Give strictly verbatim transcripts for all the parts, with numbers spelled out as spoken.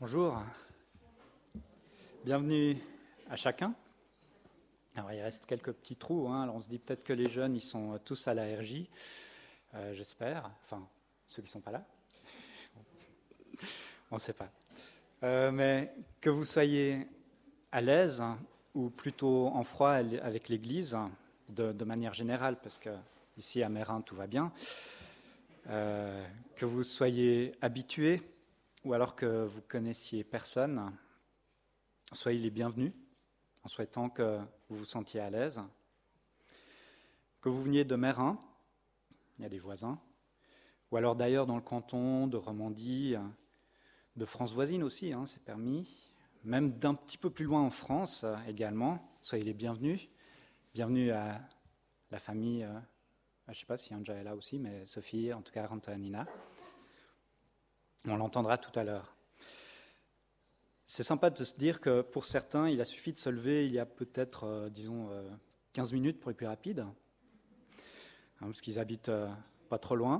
Bonjour, bienvenue à chacun. Alors il reste quelques petits trous, hein. Alors on se dit peut-être que les jeunes ils sont tous à la R J, euh, j'espère, enfin ceux qui ne sont pas là, on ne sait pas. Euh, mais que vous soyez à l'aise hein, ou plutôt en froid avec l'Église, de, de manière générale, parce que ici à Meyrin tout va bien, euh, que vous soyez habitués ou alors que vous connaissiez personne, soyez les bienvenus, en souhaitant que vous vous sentiez à l'aise. Que vous veniez de Meyrin, il y a des voisins, ou alors d'ailleurs dans le canton de Romandie, de France voisine aussi, hein, c'est permis, même d'un petit peu plus loin en France également, soyez les bienvenus. Bienvenue à la famille, euh, je ne sais pas si Anja est là aussi, mais Sophie, en tout cas Ranta et Nina. On l'entendra tout à l'heure. C'est sympa de se dire que pour certains, il a suffi de se lever il y a peut-être, euh, disons, euh, quinze minutes pour les plus rapides, hein, parce qu'ils habitent euh, pas trop loin.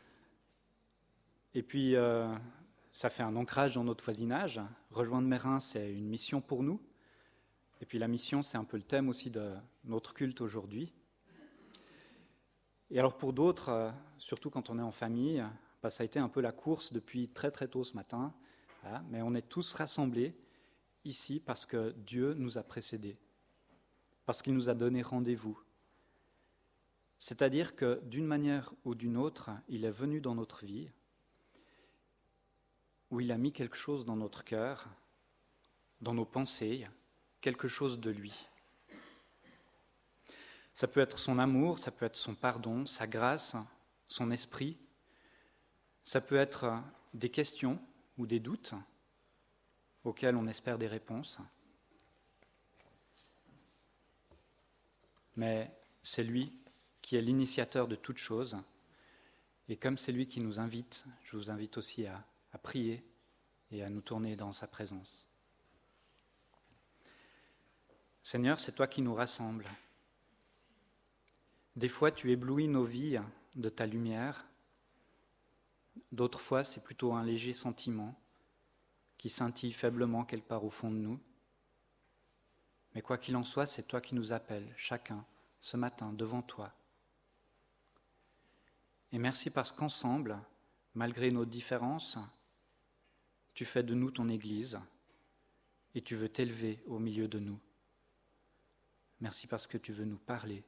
Et puis, euh, ça fait un ancrage dans notre voisinage. Rejoindre Meyrin, c'est une mission pour nous. Et puis la mission, c'est un peu le thème aussi de notre culte aujourd'hui. Et alors pour d'autres, euh, surtout quand on est en famille, bah, ça a été un peu la course depuis très très tôt ce matin. Voilà, mais on est tous rassemblés ici parce que Dieu nous a précédés, parce qu'il nous a donné rendez-vous. C'est-à-dire que d'une manière ou d'une autre, il est venu dans notre vie, où il a mis quelque chose dans notre cœur, dans nos pensées, quelque chose de lui. Ça peut être son amour, ça peut être son pardon, sa grâce, son esprit. Ça peut être des questions ou des doutes auxquels on espère des réponses. Mais c'est lui qui est l'initiateur de toutes choses. Et comme c'est lui qui nous invite, je vous invite aussi à, à prier et à nous tourner dans sa présence. Seigneur, c'est toi qui nous rassembles. Des fois, tu éblouis nos vies de ta lumière. D'autres fois, c'est plutôt un léger sentiment qui scintille faiblement quelque part au fond de nous. Mais quoi qu'il en soit, c'est toi qui nous appelles, chacun, ce matin, devant toi. Et merci parce qu'ensemble, malgré nos différences, tu fais de nous ton Église et tu veux t'élever au milieu de nous. Merci parce que tu veux nous parler.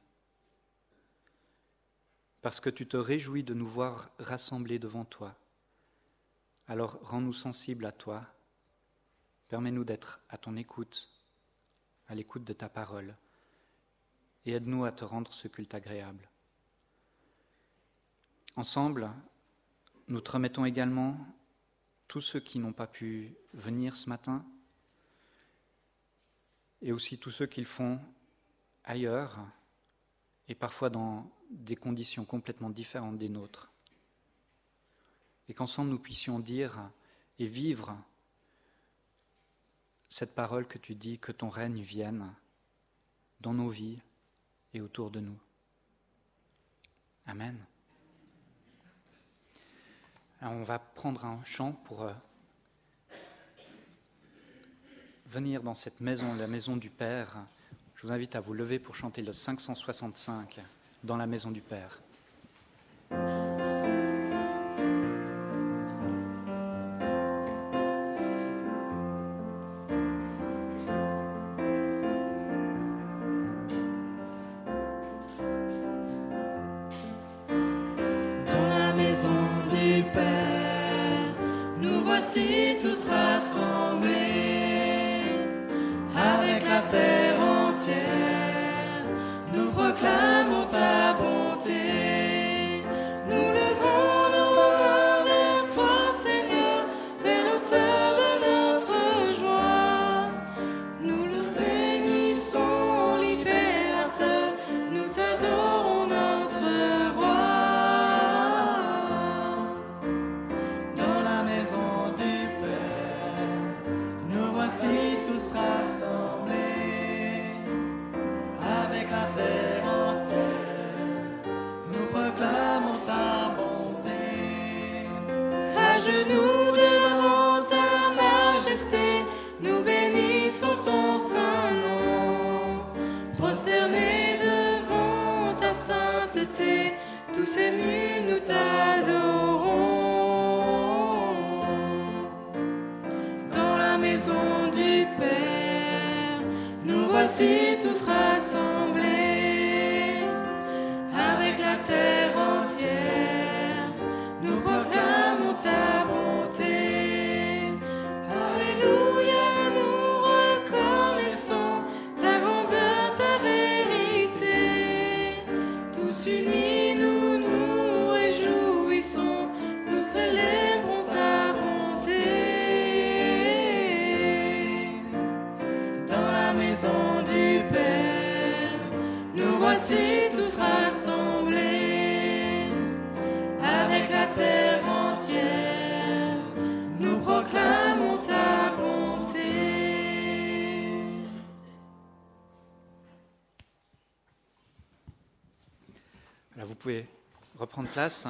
Parce que tu te réjouis de nous voir rassemblés devant toi. Alors rends-nous sensibles à toi. Permets-nous d'être à ton écoute, à l'écoute de ta parole, et aide-nous à te rendre ce culte agréable. Ensemble, nous te remettons également tous ceux qui n'ont pas pu venir ce matin, et aussi tous ceux qui le font ailleurs, et parfois dans des conditions complètement différentes des nôtres. Et qu'ensemble nous puissions dire et vivre cette parole que tu dis, que ton règne vienne dans nos vies et autour de nous. Amen. Alors on va prendre un chant pour euh, venir dans cette maison, la maison du Père. Je vous invite à vous lever pour chanter le cinq cent soixante-cinq, dans la maison du Père. Dans la maison du Père, nous voici tous rassemblés, avec la terre entière, nous proclamons ta bonté. Nous levons nos mains vers toi, Seigneur, vers l'auteur de notre joie. Nous le bénissons, libérateur, nous t'adorons, notre roi. Dans la maison du Père, maison du Père, nous voici tous rassemblés, avec la terre entière, nous proclamons ta bonté. Alléluia, nous reconnaissons ta grandeur, ta vérité. Tous unis, nous nous réjouissons, nous célébrons ta bonté. Dans la maison du Père, nous voici tous rassemblés, avec la terre entière, nous proclamons ta bonté. Voilà, vous pouvez reprendre place.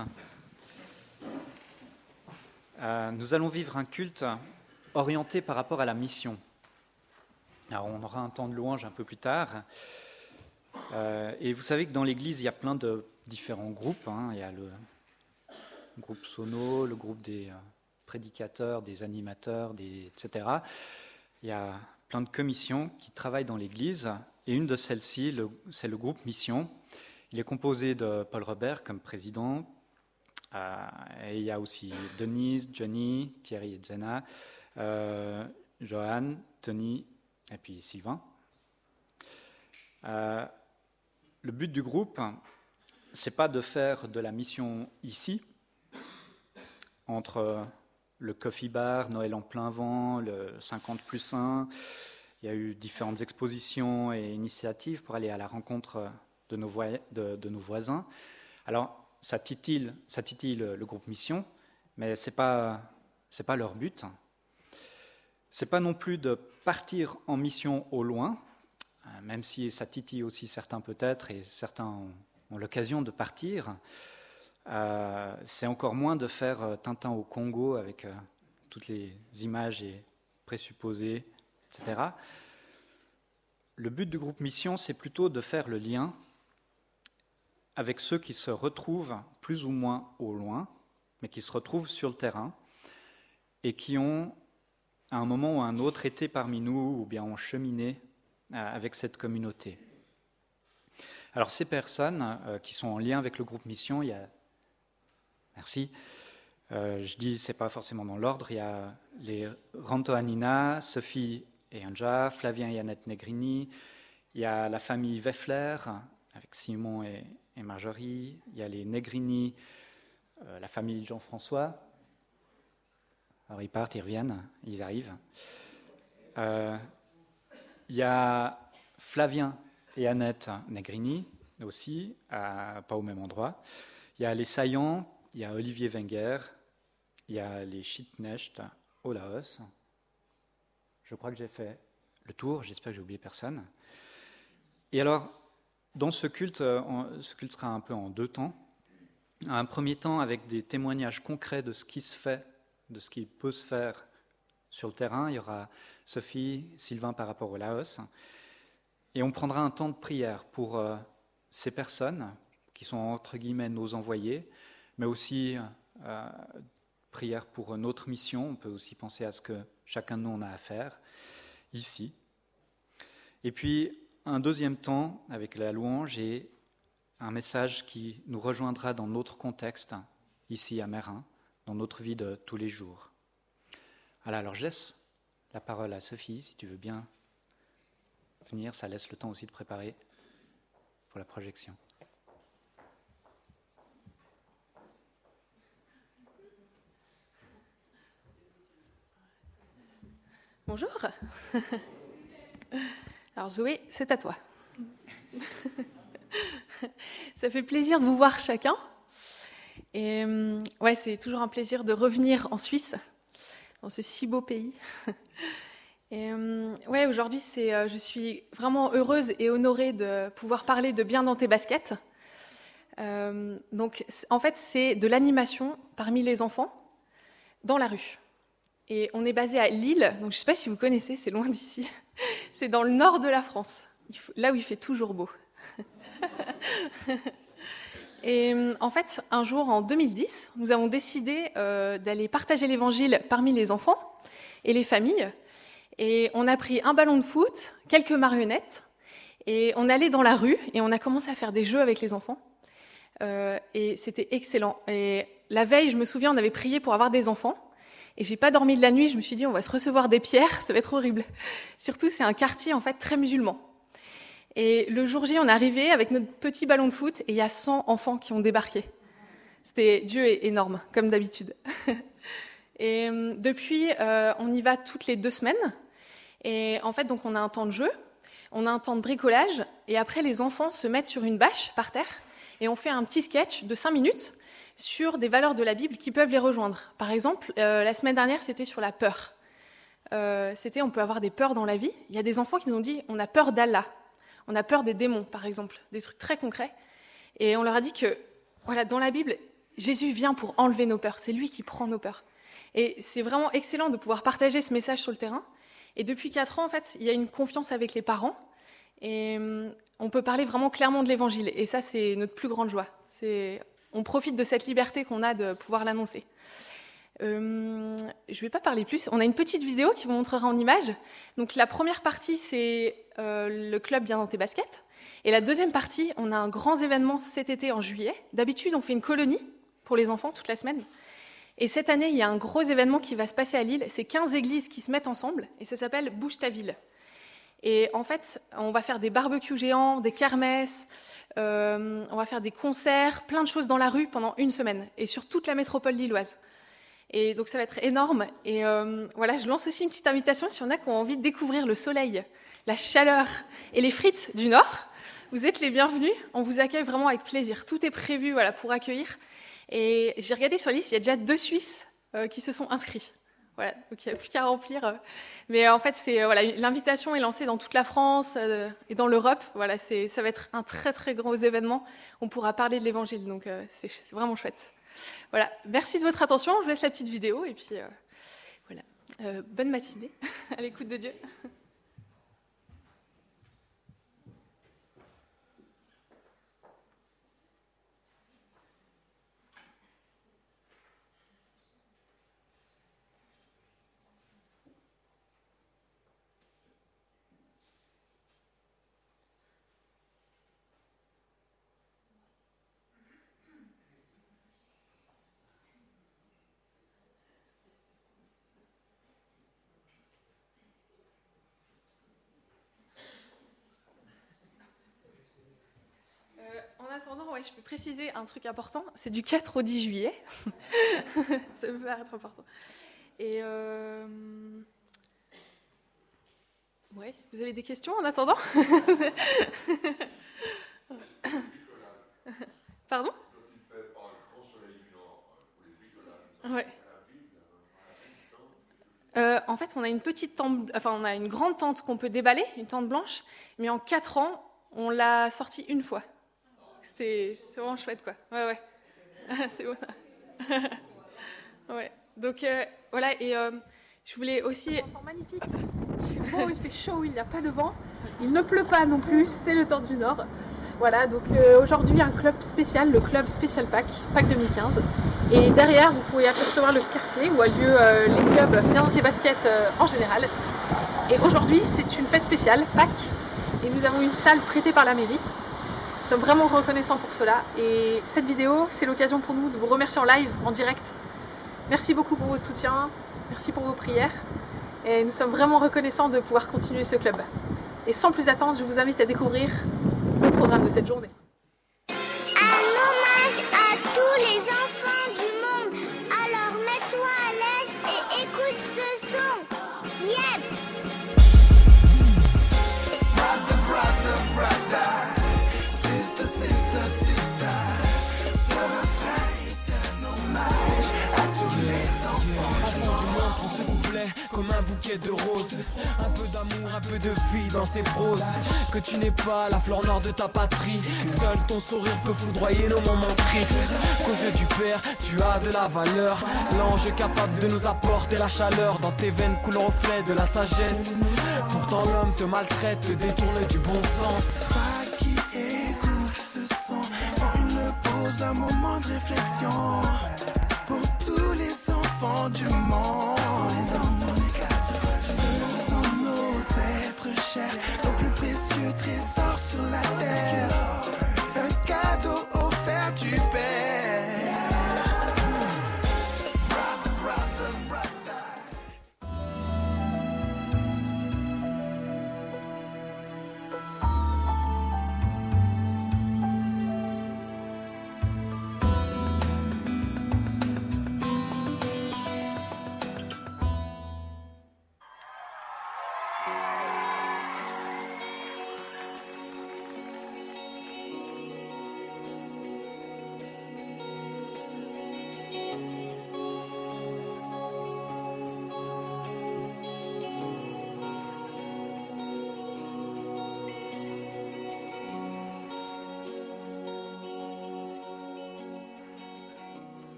Euh, nous allons vivre un culte orienté par rapport à la mission. Alors, on aura un temps de louange un peu plus tard. Euh, et vous savez que dans l'Église, il y a plein de différents groupes. Hein. Il y a le groupe sono, le groupe des euh, prédicateurs, des animateurs, des, et cetera. Il y a plein de commissions qui travaillent dans l'Église. Et une de celles-ci, le, c'est le groupe Mission. Il est composé de Paul Robert comme président. Euh, et il y a aussi Denise, Johnny, Thierry et Zena, euh, Johan, Tony et puis Sylvain. Euh, le but du groupe, c'est pas de faire de la mission ici, entre le coffee bar, Noël en plein vent, le cinquante plus un. Il y a eu différentes expositions et initiatives pour aller à la rencontre de nos, voy- de, de nos voisins. Alors, ça titille, ça titille le, le groupe Mission, mais ce n'est pas, c'est pas leur but. Ce n'est pas non plus de partir en mission au loin, même si ça titille aussi certains peut-être, et certains ont, ont l'occasion de partir. Euh, c'est encore moins de faire Tintin au Congo avec euh, toutes les images et présupposés, et cetera. Le but du groupe Mission, c'est plutôt de faire le lien avec ceux qui se retrouvent plus ou moins au loin, mais qui se retrouvent sur le terrain et qui ont, à un moment ou à un autre, été parmi nous ou bien ont cheminé avec cette communauté. Alors ces personnes euh, qui sont en lien avec le groupe Mission, il y a... Merci. Euh, je dis, c'est pas forcément dans l'ordre. Il y a les Ranto Anina, Sophie et Anja, Flavien et Annette Negrini. Il y a la famille Weffler avec Simon et, et Marjorie. Il y a les Negrini, euh, la famille Jean-François. Alors ils partent, ils reviennent, ils arrivent. Euh, il y a Flavien et Annette Negrini aussi, à, pas au même endroit. Il y a les Saillants, il y a Olivier Wenger, il y a les Schitnecht au Laos. Je crois que j'ai fait le tour, j'espère que j'ai oublié personne. Et alors, dans ce culte, on, ce culte sera un peu en deux temps. Un premier temps avec des témoignages concrets de ce qui se fait, de ce qui peut se faire sur le terrain. Il y aura Sophie, Sylvain par rapport au Laos. Et on prendra un temps de prière pour euh, ces personnes qui sont entre guillemets nos envoyés, mais aussi euh, prière pour notre mission. On peut aussi penser à ce que chacun de nous en a à faire ici. Et puis un deuxième temps avec la louange et un message qui nous rejoindra dans notre contexte, ici à Meyrin, dans notre vie de tous les jours. Voilà, alors je laisse la parole à Sophie, si tu veux bien venir, ça laisse le temps aussi de préparer pour la projection. Bonjour. Alors Zoé, c'est à toi. Ça fait plaisir de vous voir chacun. Et ouais, c'est toujours un plaisir de revenir en Suisse, dans ce si beau pays. Et ouais, aujourd'hui, c'est, je suis vraiment heureuse et honorée de pouvoir parler de Bien dans tes baskets. Euh, donc, en fait, c'est de l'animation parmi les enfants dans la rue. Et on est basé à Lille, donc je ne sais pas si vous connaissez, c'est loin d'ici. C'est dans le nord de la France, là où il fait toujours beau. Et en fait, un jour, en deux mille dix, nous avons décidé euh, d'aller partager l'Évangile parmi les enfants. et les familles. Et on a pris un ballon de foot, quelques marionnettes, et on est allé dans la rue et on a commencé à faire des jeux avec les enfants. Euh, et c'était excellent. Et la veille, je me souviens, on avait prié pour avoir des enfants. Et j'ai pas dormi de la nuit, je me suis dit, on va se recevoir des pierres, ça va être horrible. Surtout, c'est un quartier, en fait, très musulman. Et le jour J, on est arrivé avec notre petit ballon de foot, et il y a cent enfants qui ont débarqué. C'était, Dieu est énorme, comme d'habitude. Et euh, depuis, euh, on y va toutes les deux semaines. Et en fait, donc, on a un temps de jeu, on a un temps de bricolage, et après, les enfants se mettent sur une bâche, par terre, et on fait un petit sketch de cinq minutes sur des valeurs de la Bible qui peuvent les rejoindre. Par exemple, euh, la semaine dernière, c'était sur la peur. Euh, c'était, on peut avoir des peurs dans la vie. Il y a des enfants qui nous ont dit, on a peur d'Allah, on a peur des démons, par exemple, des trucs très concrets. Et on leur a dit que, voilà, dans la Bible, Jésus vient pour enlever nos peurs. C'est lui qui prend nos peurs. Et c'est vraiment excellent de pouvoir partager ce message sur le terrain. Et depuis quatre ans, en fait, il y a une confiance avec les parents. Et hum, on peut parler vraiment clairement de l'Évangile. Et ça, c'est notre plus grande joie. C'est... On profite de cette liberté qu'on a de pouvoir l'annoncer. Euh, je ne vais pas parler plus. On a une petite vidéo qui vous montrera en images. Donc la première partie, c'est euh, le club Bien dans tes baskets. Et la deuxième partie, on a un grand événement cet été en juillet. D'habitude, on fait une colonie pour les enfants toute la semaine. Et cette année, il y a un gros événement qui va se passer à Lille. C'est quinze églises qui se mettent ensemble et ça s'appelle Bouge ta ville. Et en fait, on va faire des barbecues géants, des kermesses, euh, on va faire des concerts, plein de choses dans la rue pendant une semaine, et sur toute la métropole lilloise. Et donc ça va être énorme. Et euh, voilà, je lance aussi une petite invitation s'il y en a qui ont envie de découvrir le soleil, la chaleur et les frites du Nord. Vous êtes les bienvenus, on vous accueille vraiment avec plaisir. Tout est prévu, voilà, pour accueillir. Et j'ai regardé sur la liste, il y a déjà deux Suisses euh, qui se sont inscrits. Voilà, donc il n'y a plus qu'à remplir. Mais en fait, c'est, voilà, l'invitation est lancée dans toute la France euh, et dans l'Europe. Voilà, c'est, ça va être un très très gros événement. On pourra parler de l'Évangile, donc euh, c'est, c'est vraiment chouette. Voilà, merci de votre attention. Je vous laisse la petite vidéo et puis euh, voilà, euh, bonne matinée à l'écoute de Dieu. En attendant, ouais, je peux préciser un truc important. C'est du quatre au dix juillet. Ça peut paraître important. Et euh... ouais, vous avez des questions en attendant? Pardon? Ouais. Euh, en fait, on a une petite tente, enfin, on a une grande tente qu'on peut déballer, une tente blanche, mais en quatre ans, on l'a sortie une fois. C'était, c'est vraiment chouette, quoi. Ouais, ouais. C'est beau, ça. Ouais. Donc, euh, voilà, et euh, je voulais aussi... Un temps magnifique. Bon, il fait chaud, il n'y a pas de vent. Il ne pleut pas non plus, c'est le temps du Nord. Voilà, donc euh, aujourd'hui, un club spécial, le club spécial Pâques, Pâques deux mille quinze. Et derrière, vous pouvez apercevoir le quartier où a lieu euh, les clubs Bien dans tes baskets euh, en général. Et aujourd'hui, c'est une fête spéciale, Pâques. Et nous avons une salle prêtée par la mairie. Nous sommes vraiment reconnaissants pour cela. Et cette vidéo, c'est l'occasion pour nous de vous remercier en live, en direct. Merci beaucoup pour votre soutien, merci pour vos prières. Et nous sommes vraiment reconnaissants de pouvoir continuer ce club. Et sans plus attendre, je vous invite à découvrir le programme de cette journée. Un hommage à tous les enfants du monde. Alors mets-toi à l'aise et écoute ce son. Yep! Brother, brother, brother. Sister, sister, sister. Ce refrain est un hommage à tous les enfants du monde. Du monde prend ce couplet comme un bouquet de roses. Un peu d'amour, un peu de vie dans ses proses. Que tu n'es pas la fleur noire de ta patrie. Seul ton sourire peut foudroyer nos moments tristes. Qu'aux yeux du Père, tu as de la valeur. L'ange capable de nous apporter la chaleur. Dans tes veines coule le reflet de la sagesse. Pourtant l'homme te maltraite, te détourne du bon sens. Pas qui écoute ce son. Prends une pause, un moment de réflexion. Pour tous les enfants du monde. Les enfants des gars.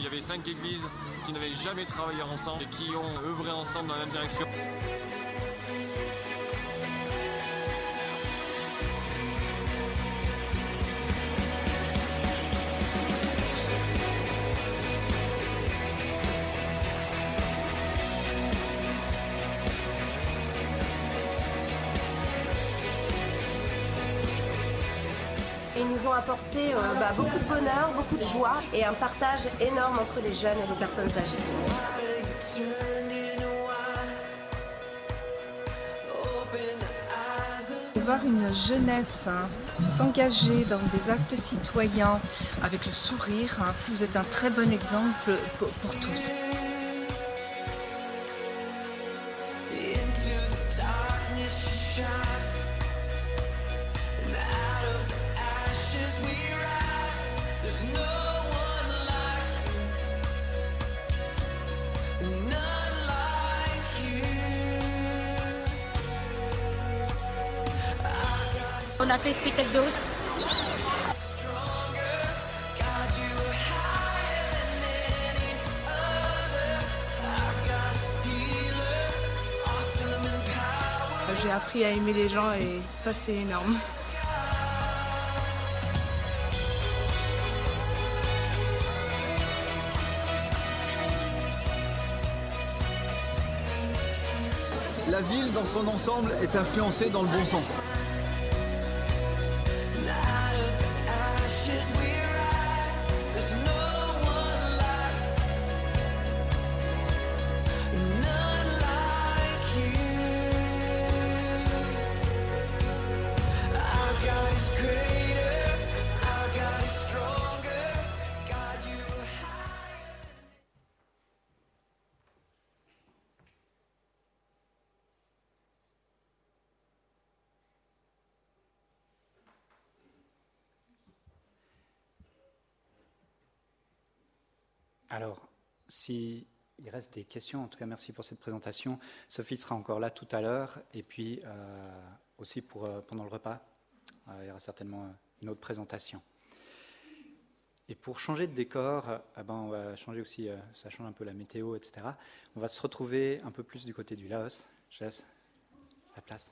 Il y avait cinq églises qui n'avaient jamais travaillé ensemble et qui ont œuvré ensemble dans la même direction. Et ils nous ont apporté euh, bah, beaucoup de bonheur, beaucoup de joie et un partage énorme entre les jeunes et les personnes âgées. Voir une jeunesse hein, s'engager dans des actes citoyens avec le sourire, hein, vous êtes un très bon exemple pour, pour tous. On a fait le spectacle de hausse. J'ai appris à aimer les gens et ça c'est énorme. La ville dans son ensemble est influencée dans le bon sens. Alors, s'il reste des questions, en tout cas merci pour cette présentation. Sophie sera encore là tout à l'heure et puis euh, aussi pour, euh, pendant le repas, euh, il y aura certainement une autre présentation. Et pour changer de décor, euh, ben, on va changer aussi, euh, ça change un peu la météo, et cetera. On va se retrouver un peu plus du côté du Laos. Je laisse la place.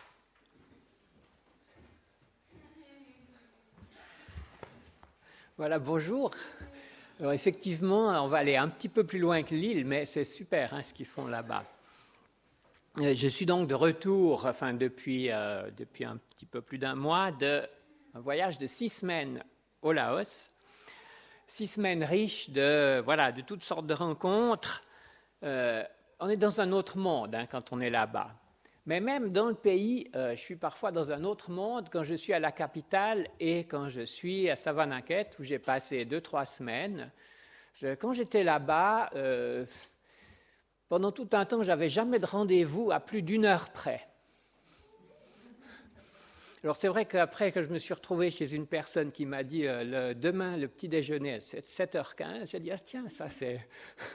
Voilà, bonjour. Alors effectivement, on va aller un petit peu plus loin que l'île, mais c'est super hein, ce qu'ils font là-bas. Je suis donc de retour, enfin depuis, euh, depuis un petit peu plus d'un mois, d'un voyage de six semaines au Laos. Six semaines riches de, voilà, de toutes sortes de rencontres. Euh, on est dans un autre monde hein, quand on est là-bas. Mais même dans le pays, euh, je suis parfois dans un autre monde quand je suis à la capitale et quand je suis à Savannakhet, où j'ai passé deux, trois semaines. Je, quand j'étais là-bas, euh, pendant tout un temps, je n'avais jamais de rendez-vous à plus d'une heure près. Alors c'est vrai qu'après que je me suis retrouvé chez une personne qui m'a dit euh, le, demain le petit déjeuner c'est sept heures quinze, j'ai dit ah tiens ça c'est,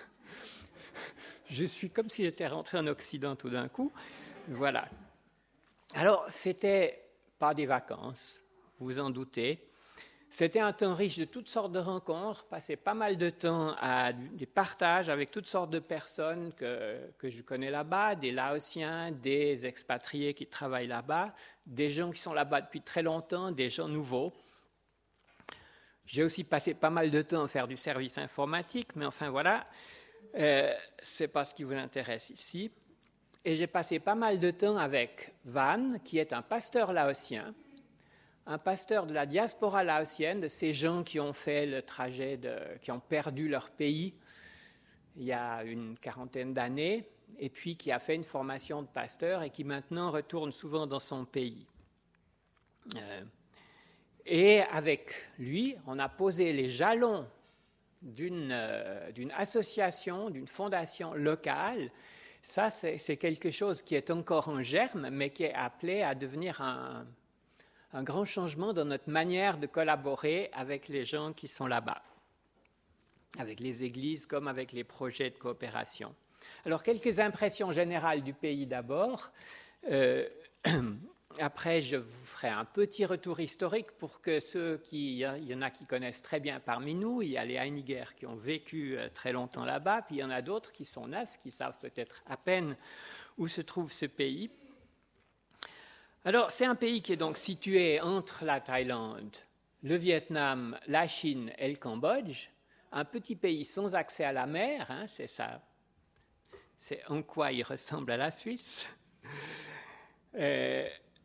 je suis comme si j'étais rentré en Occident tout d'un coup. Voilà. Alors, c'était pas des vacances, vous vous en doutez. C'était un temps riche de toutes sortes de rencontres, passé pas mal de temps à des partages avec toutes sortes de personnes que, que je connais là-bas, des Laotiens, des expatriés qui travaillent là-bas, des gens qui sont là-bas depuis très longtemps, des gens nouveaux. J'ai aussi passé pas mal de temps à faire du service informatique, mais enfin voilà, euh, c'est pas ce qui vous intéresse ici. Et j'ai passé pas mal de temps avec Van, qui est un pasteur laotien, un pasteur de la diaspora laotienne, de ces gens qui ont fait le trajet, de, qui ont perdu leur pays il y a une quarantaine d'années, et puis qui a fait une formation de pasteur et qui maintenant retourne souvent dans son pays. Euh, et avec lui, on a posé les jalons d'une, euh, d'une association, d'une fondation locale. Ça, c'est, c'est quelque chose qui est encore en germe, mais qui est appelé à devenir un, un grand changement dans notre manière de collaborer avec les gens qui sont là-bas, avec les églises comme avec les projets de coopération. Alors, quelques impressions générales du pays d'abord. Euh, après, je vous ferai un petit retour historique pour que ceux qui... Il y en a qui connaissent très bien parmi nous. Il y a les Heiniger qui ont vécu très longtemps là-bas, puis il y en a d'autres qui sont neufs, qui savent peut-être à peine où se trouve ce pays. Alors, c'est un pays qui est donc situé entre la Thaïlande, le Vietnam, la Chine et le Cambodge. Un petit pays sans accès à la mer, hein, c'est ça. C'est en quoi il ressemble à la Suisse. Euh,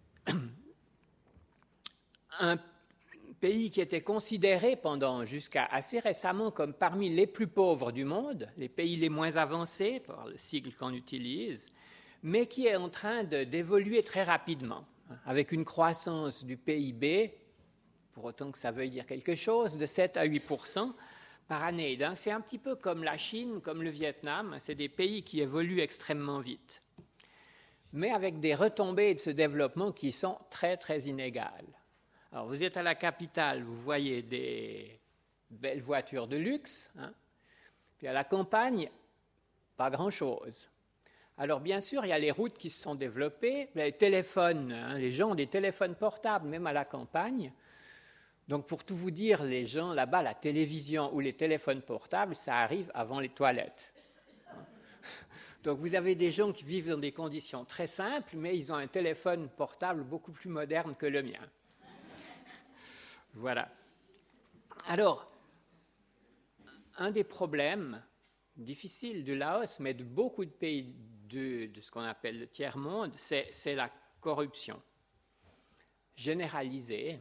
un pays qui était considéré pendant jusqu'à assez récemment comme parmi les plus pauvres du monde, les pays les moins avancés, par le sigle qu'on utilise, mais qui est en train de, d'évoluer très rapidement, avec une croissance du P I B, pour autant que ça veuille dire quelque chose, de sept à huit pour cent par année. Donc c'est un petit peu comme la Chine, comme le Vietnam, c'est des pays qui évoluent extrêmement vite, mais avec des retombées de ce développement qui sont très, très inégales. Alors, vous êtes à la capitale, vous voyez des belles voitures de luxe, hein, puis à la campagne, pas grand-chose. Alors, bien sûr, il y a les routes qui se sont développées, les téléphones, hein, les gens ont des téléphones portables, même à la campagne. Donc, pour tout vous dire, les gens là-bas, la télévision ou les téléphones portables, ça arrive avant les toilettes. Donc, vous avez des gens qui vivent dans des conditions très simples, mais ils ont un téléphone portable beaucoup plus moderne que le mien. Voilà. Alors, un des problèmes difficiles du Laos, mais de beaucoup de pays de, de ce qu'on appelle le tiers-monde, c'est, c'est la corruption généralisée,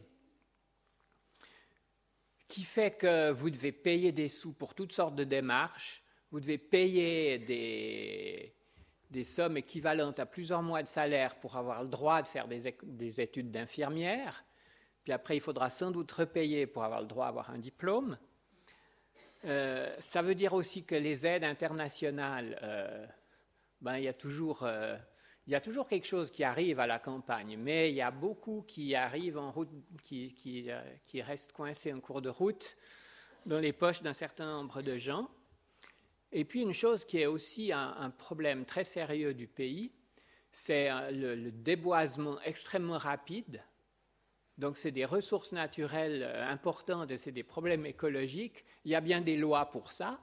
qui fait que vous devez payer des sous pour toutes sortes de démarches, vous devez payer des, des sommes équivalentes à plusieurs mois de salaire pour avoir le droit de faire des, des études d'infirmière, puis après il faudra sans doute repayer pour avoir le droit d'avoir un diplôme. Euh, ça veut dire aussi que les aides internationales, euh, ben, il y a toujours... Euh, Il y a toujours quelque chose qui arrive à la campagne, mais il y a beaucoup qui arrivent en route, qui, qui, euh, qui restent coincés en cours de route dans les poches d'un certain nombre de gens. Et puis une chose qui est aussi un, un problème très sérieux du pays, c'est le, le déboisement extrêmement rapide. Donc c'est des ressources naturelles importantes et c'est des problèmes écologiques. Il y a bien des lois pour ça,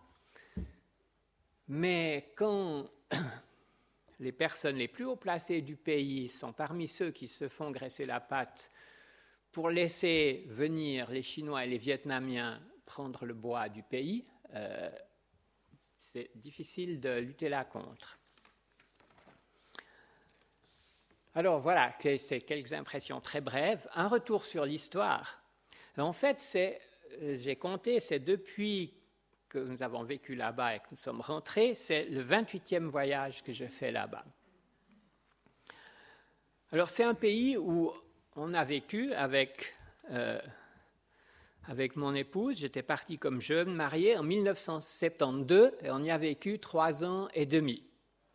mais quand... les personnes les plus haut placées du pays sont parmi ceux qui se font graisser la patte pour laisser venir les Chinois et les Vietnamiens prendre le bois du pays, euh, c'est difficile de lutter là contre. Alors voilà, c'est quelques impressions très brèves. Un retour sur l'histoire. En fait, c'est, j'ai compté, c'est depuis que nous avons vécu là-bas et que nous sommes rentrés, c'est le vingt-huitième voyage que je fais là-bas. Alors, c'est un pays où on a vécu avec, euh, avec mon épouse. J'étais parti comme jeune marié en mille neuf cent soixante-douze et on y a vécu trois ans et demi.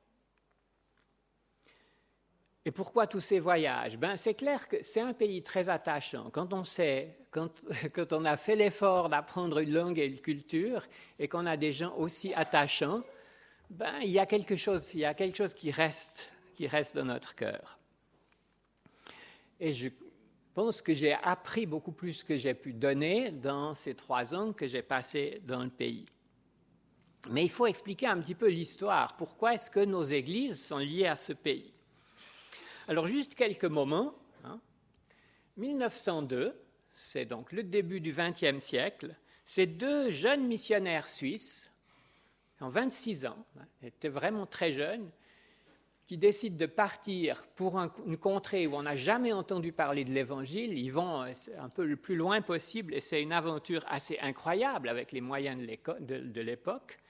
Et pourquoi tous ces voyages? Ben, c'est clair que c'est un pays très attachant. Quand on sait, quand, quand on a fait l'effort d'apprendre une langue et une culture, et qu'on a des gens aussi attachants, ben, il y a quelque chose, il y a quelque chose qui reste, qui reste dans notre cœur. Et je pense que j'ai appris beaucoup plus que j'ai pu donner dans ces trois ans que j'ai passés dans le pays. Mais il faut expliquer un petit peu l'histoire. Pourquoi est-ce que nos églises sont liées à ce pays? Alors, juste quelques moments. Hein. mille neuf cent deux, c'est donc le début du vingtième siècle. Ces deux jeunes missionnaires suisses, en vingt-six ans, hein, étaient vraiment très jeunes, qui décident de partir pour un, une contrée où on n'a jamais entendu parler de l'Évangile. Ils vont un peu le plus loin possible et c'est une aventure assez incroyable avec les moyens de, de l'époque.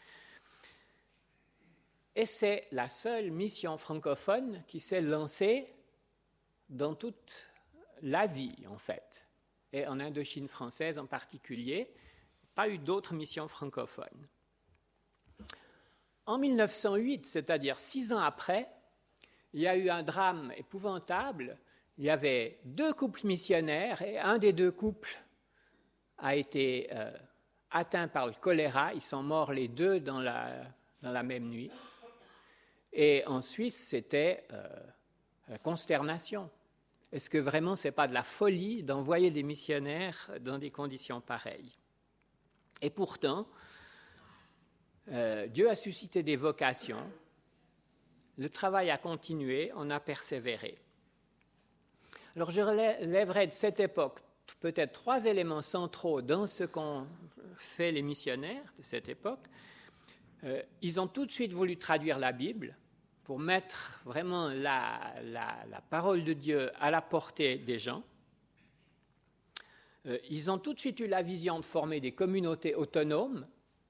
Et c'est la seule mission francophone qui s'est lancée dans toute l'Asie, en fait, et en Indochine française en particulier. Pas eu d'autres missions francophones. En mille neuf cent huit, c'est-à-dire six ans après, il y a eu un drame épouvantable. Il y avait deux couples missionnaires et un des deux couples a été euh, atteint par le choléra. Ils sont morts les deux dans la, dans la même nuit. Et en Suisse, c'était euh, la consternation. Est-ce que vraiment ce n'est pas de la folie d'envoyer des missionnaires dans des conditions pareilles? Et pourtant, euh, Dieu a suscité des vocations, le travail a continué, on a persévéré. Alors je relèverai de cette époque peut-être trois éléments centraux dans ce qu'ont fait les missionnaires de cette époque. Euh, ils ont tout de suite voulu traduire la Bible pour mettre vraiment la, la, la parole de Dieu à la portée des gens. Euh, ils ont tout de suite eu la vision de former des communautés autonomes.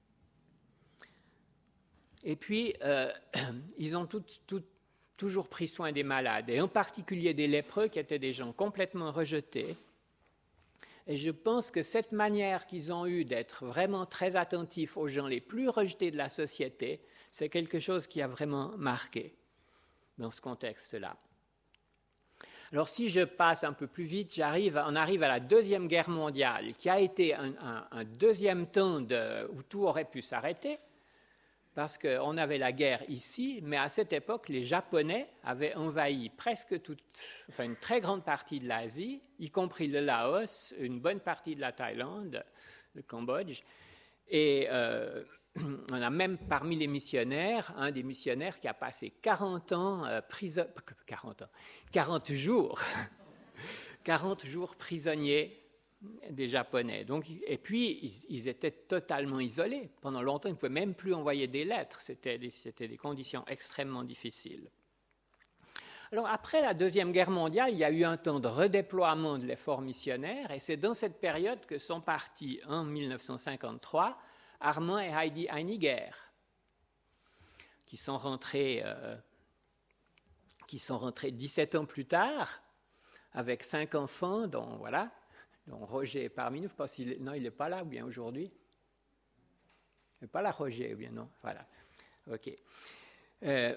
Et puis, euh, ils ont tout, tout, toujours pris soin des malades, et en particulier des lépreux, qui étaient des gens complètement rejetés. Et je pense que cette manière qu'ils ont eue d'être vraiment très attentifs aux gens les plus rejetés de la société, c'est quelque chose qui a vraiment marqué dans ce contexte-là. Alors si je passe un peu plus vite, j'arrive, on arrive à la Deuxième Guerre mondiale, qui a été un, un, un deuxième temps de, où tout aurait pu s'arrêter, parce qu'on avait la guerre ici, mais à cette époque, les Japonais avaient envahi presque toute, enfin une très grande partie de l'Asie, y compris le Laos, une bonne partie de la Thaïlande, le Cambodge, et euh, on a même parmi les missionnaires, un des missionnaires qui a passé quarante ans euh, prison... quarante ans, quarante jours, quarante jours prisonniers des Japonais. Donc, et puis, ils, ils étaient totalement isolés. Pendant longtemps, ils ne pouvaient même plus envoyer des lettres. C'était des, c'était des conditions extrêmement difficiles. Alors, après la Deuxième Guerre mondiale, il y a eu un temps de redéploiement de l'effort missionnaire, et c'est dans cette période que sont partis, en dix-neuf cent cinquante-trois, Armand et Heidi Heiniger, qui sont rentrés, euh, qui sont rentrés dix-sept ans plus tard, avec cinq enfants, dont, voilà, dont Roger est parmi nous. Je sais pas s'il, non, il n'est pas là, ou bien aujourd'hui. Il n'est pas là, Roger, ou bien non. Voilà. OK. Euh,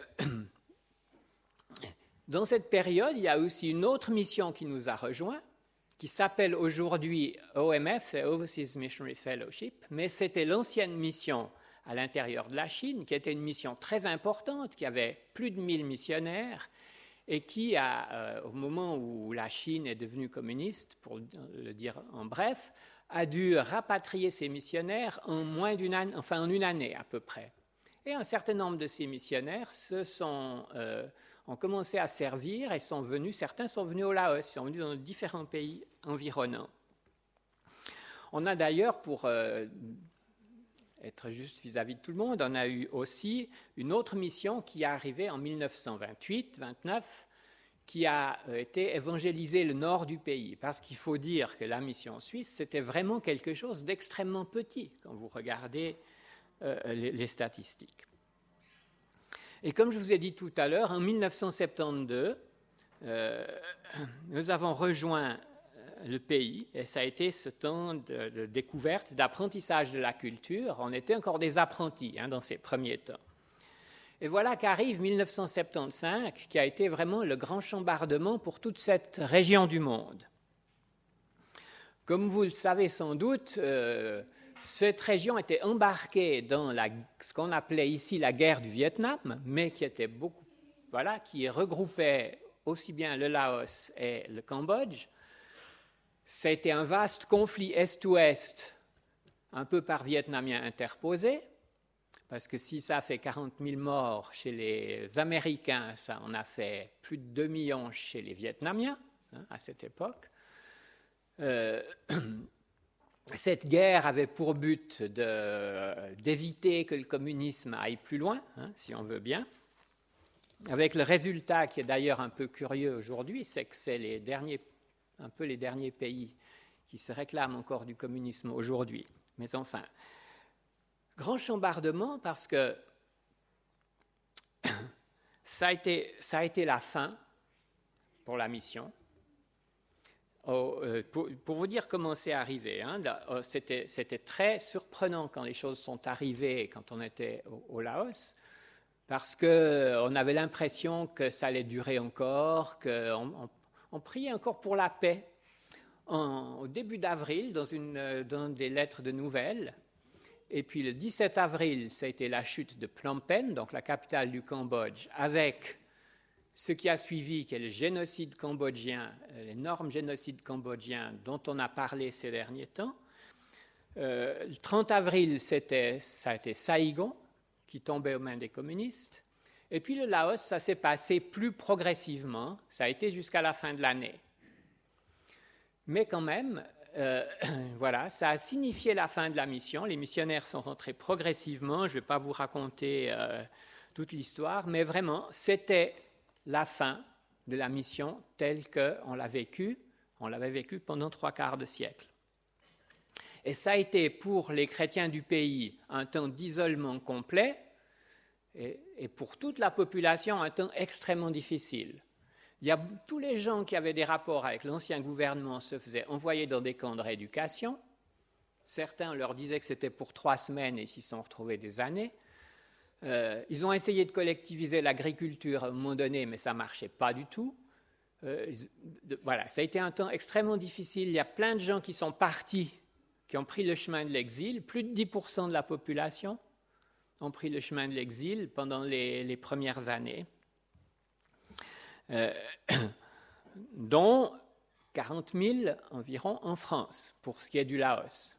dans cette période, il y a aussi une autre mission qui nous a rejoints, qui s'appelle aujourd'hui O M F, c'est Overseas Missionary Fellowship, mais c'était l'ancienne mission à l'intérieur de la Chine, qui était une mission très importante, qui avait plus de mille missionnaires, et qui, a, euh, au moment où la Chine est devenue communiste, pour le dire en bref, a dû rapatrier ses missionnaires en moins d'une année, enfin en une année à peu près. Et un certain nombre de ces missionnaires se sont, euh, ont commencé à servir et sont venus, certains sont venus au Laos, sont venus dans différents pays environnants. On a d'ailleurs, pour euh, être juste vis-à-vis de tout le monde, on a eu aussi une autre mission qui est arrivée en dix-neuf cent vingt-huit vingt-neuf, qui a été évangéliser le nord du pays. Parce qu'il faut dire que la mission suisse, c'était vraiment quelque chose d'extrêmement petit, quand vous regardez euh, les, les statistiques. Et comme je vous ai dit tout à l'heure, en dix-neuf cent soixante-douze, euh, nous avons rejoint le pays, et ça a été ce temps de, de découverte, d'apprentissage de la culture. On était encore des apprentis hein, dans ces premiers temps. Et voilà qu'arrive dix-neuf cent soixante-quinze, qui a été vraiment le grand chambardement pour toute cette région du monde. Comme vous le savez sans doute, euh, cette région était embarquée dans la, ce qu'on appelait ici la guerre du Vietnam, mais qui était beaucoup, voilà, qui regroupait aussi bien le Laos et le Cambodge. Ça a été un vaste conflit Est-Ouest, un peu par Vietnamiens interposés, parce que si ça a fait quarante mille morts chez les Américains, ça en a fait plus de deux millions chez les Vietnamiens hein, à cette époque. Euh, cette guerre avait pour but de, d'éviter que le communisme aille plus loin, hein, si on veut bien, avec le résultat qui est d'ailleurs un peu curieux aujourd'hui, c'est que c'est les derniers un peu les derniers pays qui se réclament encore du communisme aujourd'hui. Mais enfin, grand chambardement parce que ça a été, ça a été la fin pour la mission. Oh, euh, pour, pour vous dire comment c'est arrivé, hein, là, c'était, c'était très surprenant quand les choses sont arrivées, quand on était au, au Laos, parce qu'on avait l'impression que ça allait durer encore, qu'on on, on priait encore pour la paix. En, au début d'avril, dans, une, dans des lettres de nouvelles, et puis le dix-sept avril, ça a été la chute de Phnom Penh, donc la capitale du Cambodge, avec ce qui a suivi, qui est le génocide cambodgien, l'énorme génocide cambodgien dont on a parlé ces derniers temps. Euh, le trente avril, c'était, ça a été Saïgon, qui tombait aux mains des communistes. Et puis le Laos, ça s'est passé plus progressivement, ça a été jusqu'à la fin de l'année. Mais quand même, euh, voilà, ça a signifié la fin de la mission. Les missionnaires sont rentrés progressivement, je ne vais pas vous raconter euh, toute l'histoire, mais vraiment, c'était la fin de la mission telle qu'on l'a vécue, on l'avait vécue pendant trois quarts de siècle. Et ça a été pour les chrétiens du pays un temps d'isolement complet et, et pour toute la population un temps extrêmement difficile. Il y a tous les gens qui avaient des rapports avec l'ancien gouvernement se faisaient envoyer dans des camps de rééducation. Certains leur disaient que c'était pour trois semaines et s'y sont retrouvés des années. Euh, ils ont essayé de collectiviser l'agriculture à un moment donné, mais ça ne marchait pas du tout. Euh, de, voilà, ça a été un temps extrêmement difficile. Il y a plein de gens qui sont partis, qui ont pris le chemin de l'exil. Plus de dix pour cent de la population ont pris le chemin de l'exil pendant les, les premières années, euh, dont quarante mille environ en France, pour ce qui est du Laos.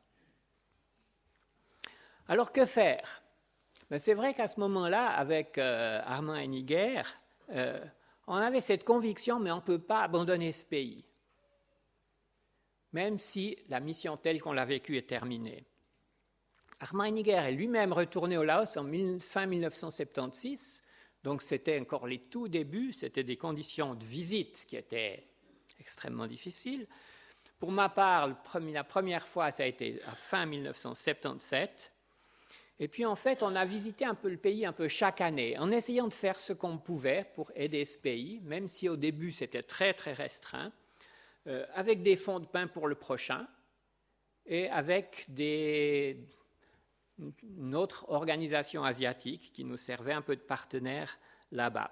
Alors, que faire ? Ben, c'est vrai qu'à ce moment-là, avec euh, Armand Henniger, euh, on avait cette conviction, mais on ne peut pas abandonner ce pays, même si la mission telle qu'on l'a vécue est terminée. Armand Henniger est lui-même retourné au Laos en fin mille neuf cent soixante-seize, donc c'était encore les tout débuts, c'était des conditions de visite qui étaient extrêmement difficiles. Pour ma part, la première fois, ça a été à fin mille neuf cent soixante-dix-sept. Et puis en fait, on a visité un peu le pays un peu chaque année, en essayant de faire ce qu'on pouvait pour aider ce pays, même si au début c'était très très restreint, euh, avec des fonds de pain pour le prochain et avec des, une autre organisation asiatique qui nous servait un peu de partenaire là-bas.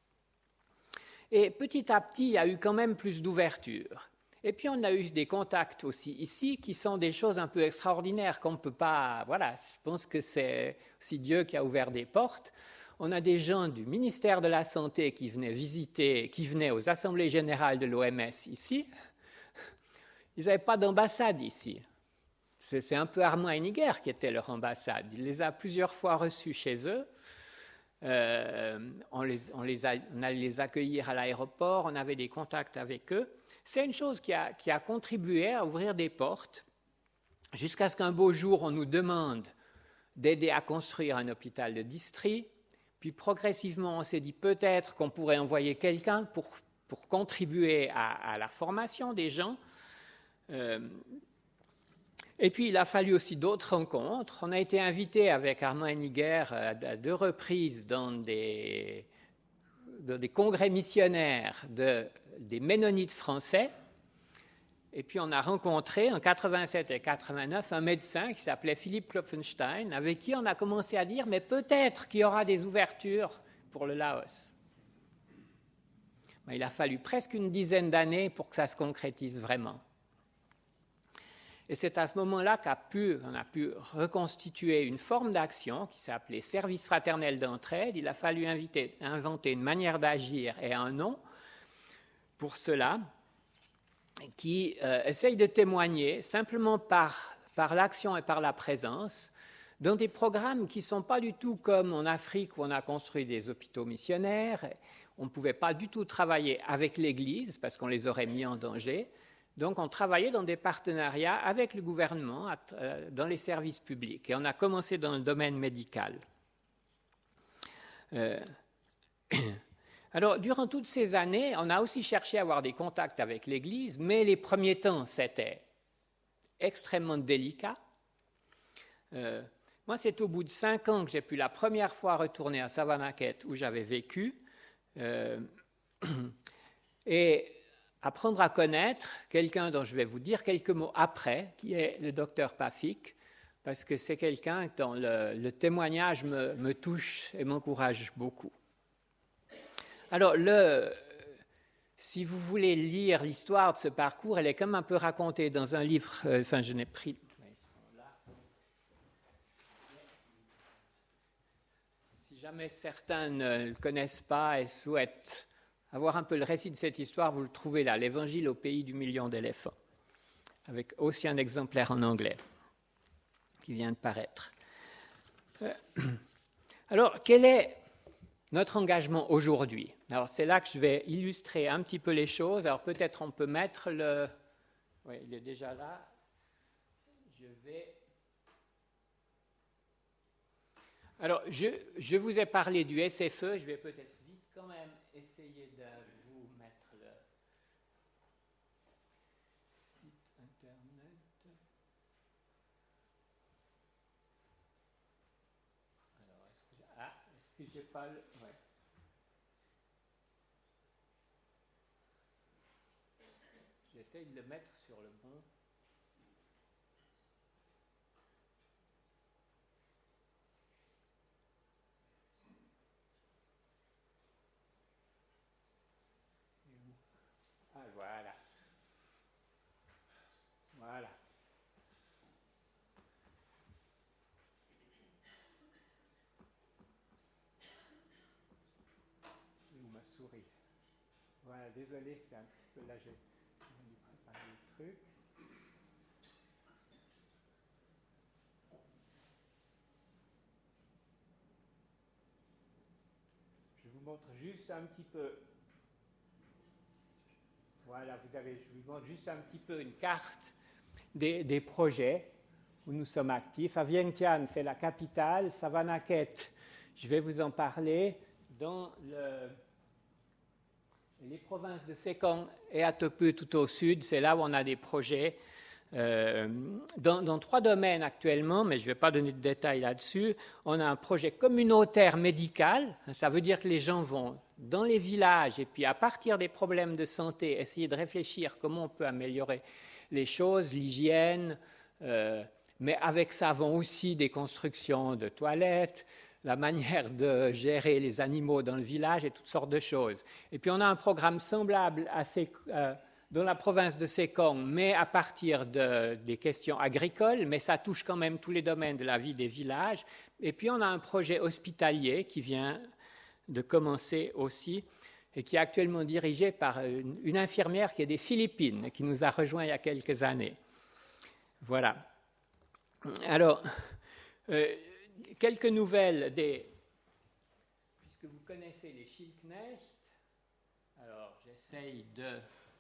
Et petit à petit, il y a eu quand même plus d'ouverture. Et puis on a eu des contacts aussi ici qui sont des choses un peu extraordinaires qu'on ne peut pas... Voilà, je pense que c'est aussi Dieu qui a ouvert des portes. On a des gens du ministère de la Santé qui venaient visiter, qui venaient aux assemblées générales de l'O M S ici. Ils n'avaient pas d'ambassade ici. C'est, c'est un peu Armand Henniger qui était leur ambassade. Il les a plusieurs fois reçus chez eux. Euh, on, les, on, les a, on allait les accueillir à l'aéroport, on avait des contacts avec eux. C'est une chose qui a, qui a contribué à ouvrir des portes jusqu'à ce qu'un beau jour, on nous demande d'aider à construire un hôpital de district. Puis progressivement, on s'est dit peut-être qu'on pourrait envoyer quelqu'un pour, pour contribuer à, à la formation des gens. Euh, et puis, il a fallu aussi d'autres rencontres. On a été invités avec Armand Henniger à deux reprises dans des, dans des congrès missionnaires de, des Ménonites français. Et puis, on a rencontré en quatre-vingt-sept et quatre-vingt-neuf un médecin qui s'appelait Philippe Klopfenstein, avec qui on a commencé à dire mais peut-être qu'il y aura des ouvertures pour le Laos. Mais il a fallu presque une dizaine d'années pour que ça se concrétise vraiment. Et c'est à ce moment-là qu'on a pu, on a pu reconstituer une forme d'action qui s'appelait Service fraternel d'entraide. Il a fallu inviter, inventer une manière d'agir et un nom pour cela, qui euh, essaye de témoigner simplement par, par l'action et par la présence dans des programmes qui ne sont pas du tout comme en Afrique où on a construit des hôpitaux missionnaires. On ne pouvait pas du tout travailler avec l'Église parce qu'on les aurait mis en danger. Donc, on travaillait dans des partenariats avec le gouvernement, dans les services publics. Et on a commencé dans le domaine médical. Euh... Alors, durant toutes ces années, on a aussi cherché à avoir des contacts avec l'Église, mais les premiers temps, c'était extrêmement délicat. Euh... Moi, c'est au bout de cinq ans que j'ai pu la première fois retourner à Savannakhet, où j'avais vécu, euh... et apprendre à connaître quelqu'un dont je vais vous dire quelques mots après, qui est le docteur Pafik, parce que c'est quelqu'un dont le, le témoignage me, me touche et m'encourage beaucoup. Alors, le, si vous voulez lire l'histoire de ce parcours, elle est comme un peu racontée dans un livre, euh, enfin je n'ai pris... Si jamais certains ne le connaissent pas et souhaitent avoir un peu le récit de cette histoire, vous le trouvez là, l'Évangile au pays du million d'éléphants, avec aussi un exemplaire en anglais qui vient de paraître. Alors, quel est notre engagement aujourd'hui? Alors, c'est là que je vais illustrer un petit peu les choses. Alors, peut-être on peut mettre le... Oui, il est déjà là. Je vais... Alors, je, je vous ai parlé du S F E. Je vais peut-être vite quand même essayer de vous mettre le site internet. Alors, est-ce que, ah, est-ce que j'ai pas le... Ouais. J'essaie de le mettre sur le bon. Ah, voilà. Voilà. Où ma souris? Voilà, désolé, c'est un petit peu là, j'ai dû préparer le truc. Je vous montre juste un petit peu. Voilà, vous avez, je vous montre juste un petit peu une carte des, des projets où nous sommes actifs. À Vientiane, c'est la capitale. Savannakhet, je vais vous en parler. Dans le, les provinces de Sekong et Atopeu tout au sud, c'est là où on a des projets. Euh, dans, dans trois domaines actuellement, mais je ne vais pas donner de détails là-dessus. On a un projet communautaire médical. Ça veut dire que les gens vont dans les villages et puis à partir des problèmes de santé, essayer de réfléchir comment on peut améliorer les choses, l'hygiène, euh, mais avec ça vont aussi des constructions de toilettes, la manière de gérer les animaux dans le village et toutes sortes de choses. Et puis on a un programme semblable à ces, euh, dans la province de Sekong, mais à partir de, des questions agricoles, mais ça touche quand même tous les domaines de la vie des villages. Et puis on a un projet hospitalier qui vient de commencer aussi, et qui est actuellement dirigé par une, une infirmière qui est des Philippines, qui nous a rejoints il y a quelques années. Voilà. Alors, euh, quelques nouvelles des... Puisque vous connaissez les Schildknecht, alors j'essaye de...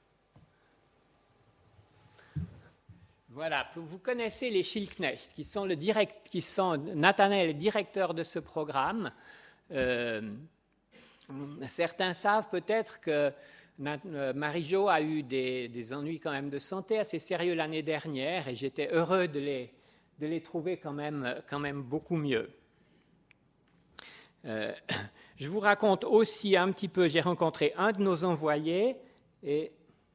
Voilà, vous connaissez les Schildknecht, qui sont le direct, qui sont Nathanaël, directeur de ce programme. Euh, certains savent peut-être que Marie-Jo a eu des, des ennuis quand même de santé assez sérieux l'année dernière et j'étais heureux de les, de les trouver quand même, quand même beaucoup mieux. Euh, je vous raconte aussi un petit peu, j'ai rencontré un de nos envoyés et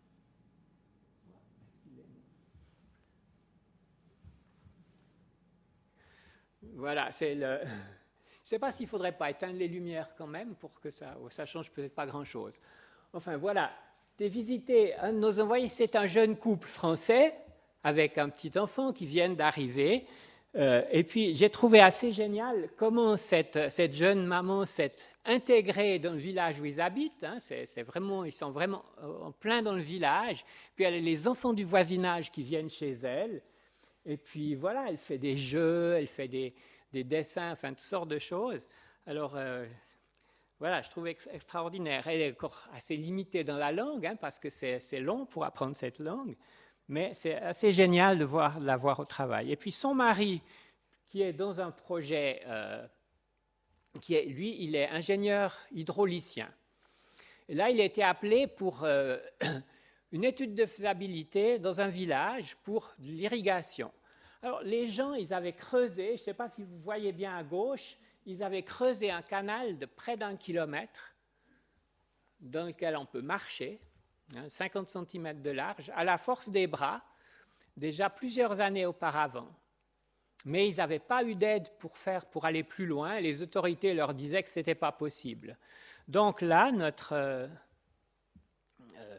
voilà, c'est le... Je ne sais pas s'il ne faudrait pas éteindre les lumières quand même pour que ça ne change peut-être pas grand-chose. Enfin, voilà. J'ai visité un de nos envoyés, c'est un jeune couple français avec un petit enfant qui vient d'arriver. Euh, et puis, j'ai trouvé assez génial comment cette, cette jeune maman s'est intégrée dans le village où ils habitent. Hein. C'est, c'est vraiment, ils sont vraiment en plein dans le village. Puis, elle a les enfants du voisinage qui viennent chez elle. Et puis, voilà, elle fait des jeux, elle fait des... des dessins, enfin, toutes sortes de choses. Alors, euh, voilà, je trouve ex- extraordinaire. Elle est encore assez limitée dans la langue, hein, parce que c'est, c'est long pour apprendre cette langue, mais c'est assez génial de, voir, de la voir au travail. Et puis, son mari, qui est dans un projet, euh, qui est, lui, il est ingénieur hydraulicien. Et là, il a été appelé pour euh, une étude de faisabilité dans un village pour de l'irrigation. Alors, les gens, ils avaient creusé, je ne sais pas si vous voyez bien à gauche, ils avaient creusé un canal de près d'un kilomètre dans lequel on peut marcher, hein, cinquante centimètres de large, à la force des bras, déjà plusieurs années auparavant. Mais ils n'avaient pas eu d'aide pour faire, pour aller plus loin. Les autorités leur disaient que ce n'était pas possible. Donc là, notre... Euh, euh,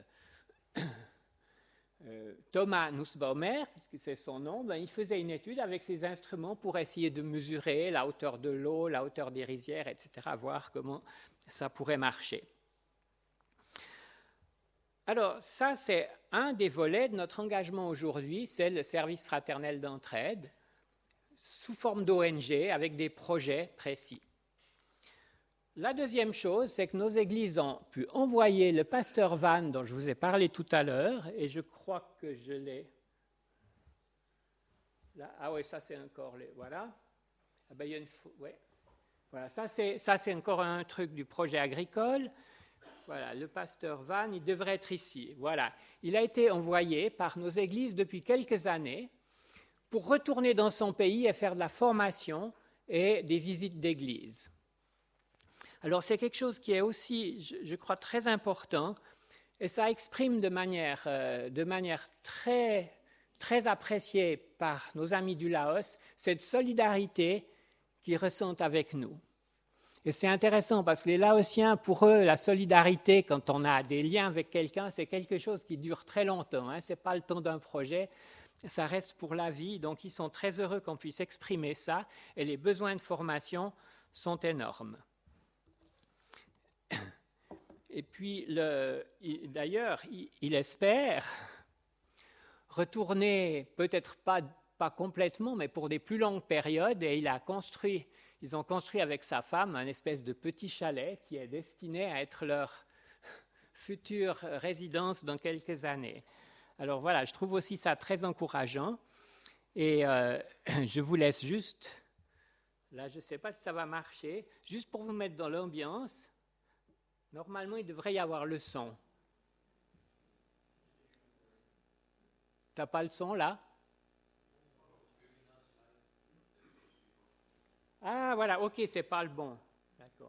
Euh, Thomas Nussbaumer, puisque c'est son nom, ben, il faisait une étude avec ses instruments pour essayer de mesurer la hauteur de l'eau, la hauteur des rizières, et cetera, voir comment ça pourrait marcher. Alors, ça, c'est un des volets de notre engagement aujourd'hui, c'est le service fraternel d'entraide, sous forme d'O N G, avec des projets précis. La deuxième chose, c'est que nos églises ont pu envoyer le pasteur Van, dont je vous ai parlé tout à l'heure, et je crois que je l'ai... Là, ah oui, ça c'est encore... Les, voilà. Ah ben, il y a une... Ouais. Voilà, ça c'est, ça c'est encore un truc du projet agricole. Voilà, le pasteur Van, il devrait être ici. Voilà. Il a été envoyé par nos églises depuis quelques années pour retourner dans son pays et faire de la formation et des visites d'église. Alors, c'est quelque chose qui est aussi, je, je crois, très important, et ça exprime de manière, euh, de manière très, très appréciée par nos amis du Laos cette solidarité qu'ils ressentent avec nous. Et c'est intéressant parce que les Laotiens, pour eux, la solidarité, quand on a des liens avec quelqu'un, c'est quelque chose qui dure très longtemps. Hein. Ce n'est pas le temps d'un projet, ça reste pour la vie. Donc, ils sont très heureux qu'on puisse exprimer ça, et les besoins de formation sont énormes. Et puis, le, il, d'ailleurs, il, il espère retourner, peut-être pas, pas complètement, mais pour des plus longues périodes. Et il a construit, ils ont construit avec sa femme un espèce de petit chalet qui est destiné à être leur future résidence dans quelques années. Alors voilà, je trouve aussi ça très encourageant. Et euh, je vous laisse juste, là je ne sais pas si ça va marcher, juste pour vous mettre dans l'ambiance. Normalement, il devrait y avoir le son. Tu n'as pas le son, là? Ah, voilà, ok, c'est pas le bon. D'accord.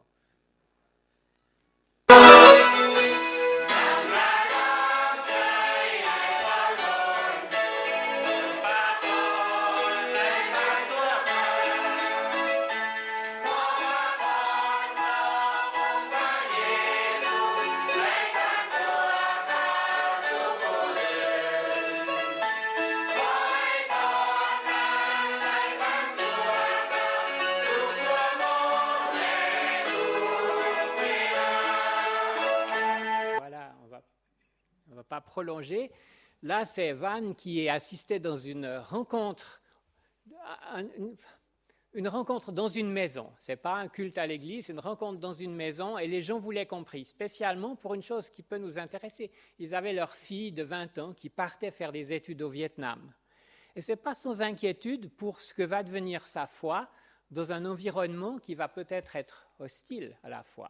Pas prolonger. Là, c'est Van qui est assisté dans une rencontre, une, une rencontre dans une maison. Ce n'est pas un culte à l'église, c'est une rencontre dans une maison, et les gens vous l'aient compris, spécialement pour une chose qui peut nous intéresser. Ils avaient leur fille de vingt ans qui partait faire des études au Vietnam. Et ce n'est pas sans inquiétude pour ce que va devenir sa foi dans un environnement qui va peut-être être hostile à la foi.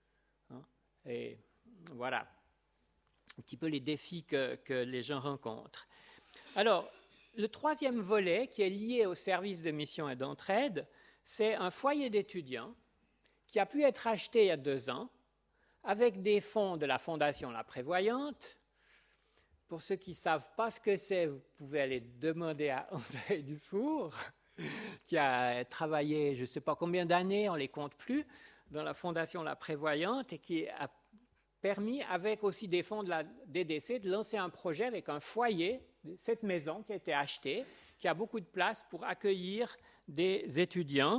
Et voilà un petit peu les défis que, que les gens rencontrent. Alors, le troisième volet qui est lié au service de mission et d'entraide, c'est un foyer d'étudiants qui a pu être acheté il y a deux ans avec des fonds de la Fondation La Prévoyante. Pour ceux qui ne savent pas ce que c'est, vous pouvez aller demander à André Dufour, qui a travaillé je ne sais pas combien d'années, on ne les compte plus, dans la Fondation La Prévoyante, et qui a permis, avec aussi des fonds de la D D C, de lancer un projet avec un foyer, cette maison qui a été achetée, qui a beaucoup de place pour accueillir des étudiants,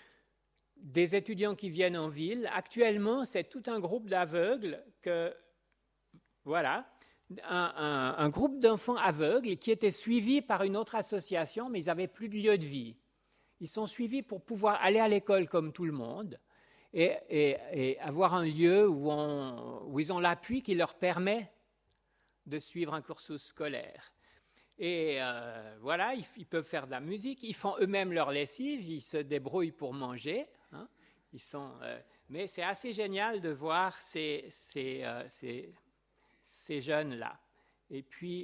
des étudiants qui viennent en ville. Actuellement, c'est tout un groupe d'aveugles, que, voilà, un, un, un groupe d'enfants aveugles qui étaient suivis par une autre association, mais ils n'avaient plus de lieu de vie. Ils sont suivis pour pouvoir aller à l'école comme tout le monde, Et, et, et avoir un lieu où, on, où ils ont l'appui qui leur permet de suivre un cursus scolaire. Et euh, voilà, ils, ils peuvent faire de la musique, ils font eux-mêmes leur lessive, ils se débrouillent pour manger. Hein, ils sont, euh, mais c'est assez génial de voir ces, ces, euh, ces, ces jeunes-là. Et puis,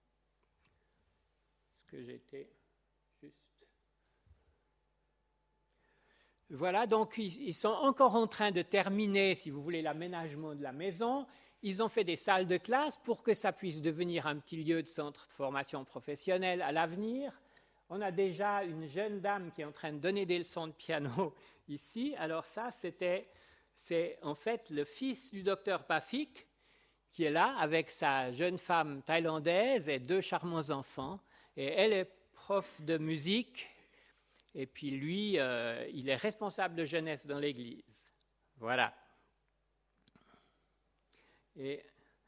ce que j'étais... Voilà, donc ils, ils sont encore en train de terminer, si vous voulez, l'aménagement de la maison. Ils ont fait des salles de classe pour que ça puisse devenir un petit lieu de centre de formation professionnelle à l'avenir. On a déjà une jeune dame qui est en train de donner des leçons de piano ici. Alors ça, c'était, c'est en fait le fils du docteur Pafik qui est là avec sa jeune femme thaïlandaise et deux charmants enfants. Et elle est prof de musique. Et puis lui, euh, il est responsable de jeunesse dans l'Église. Voilà. Et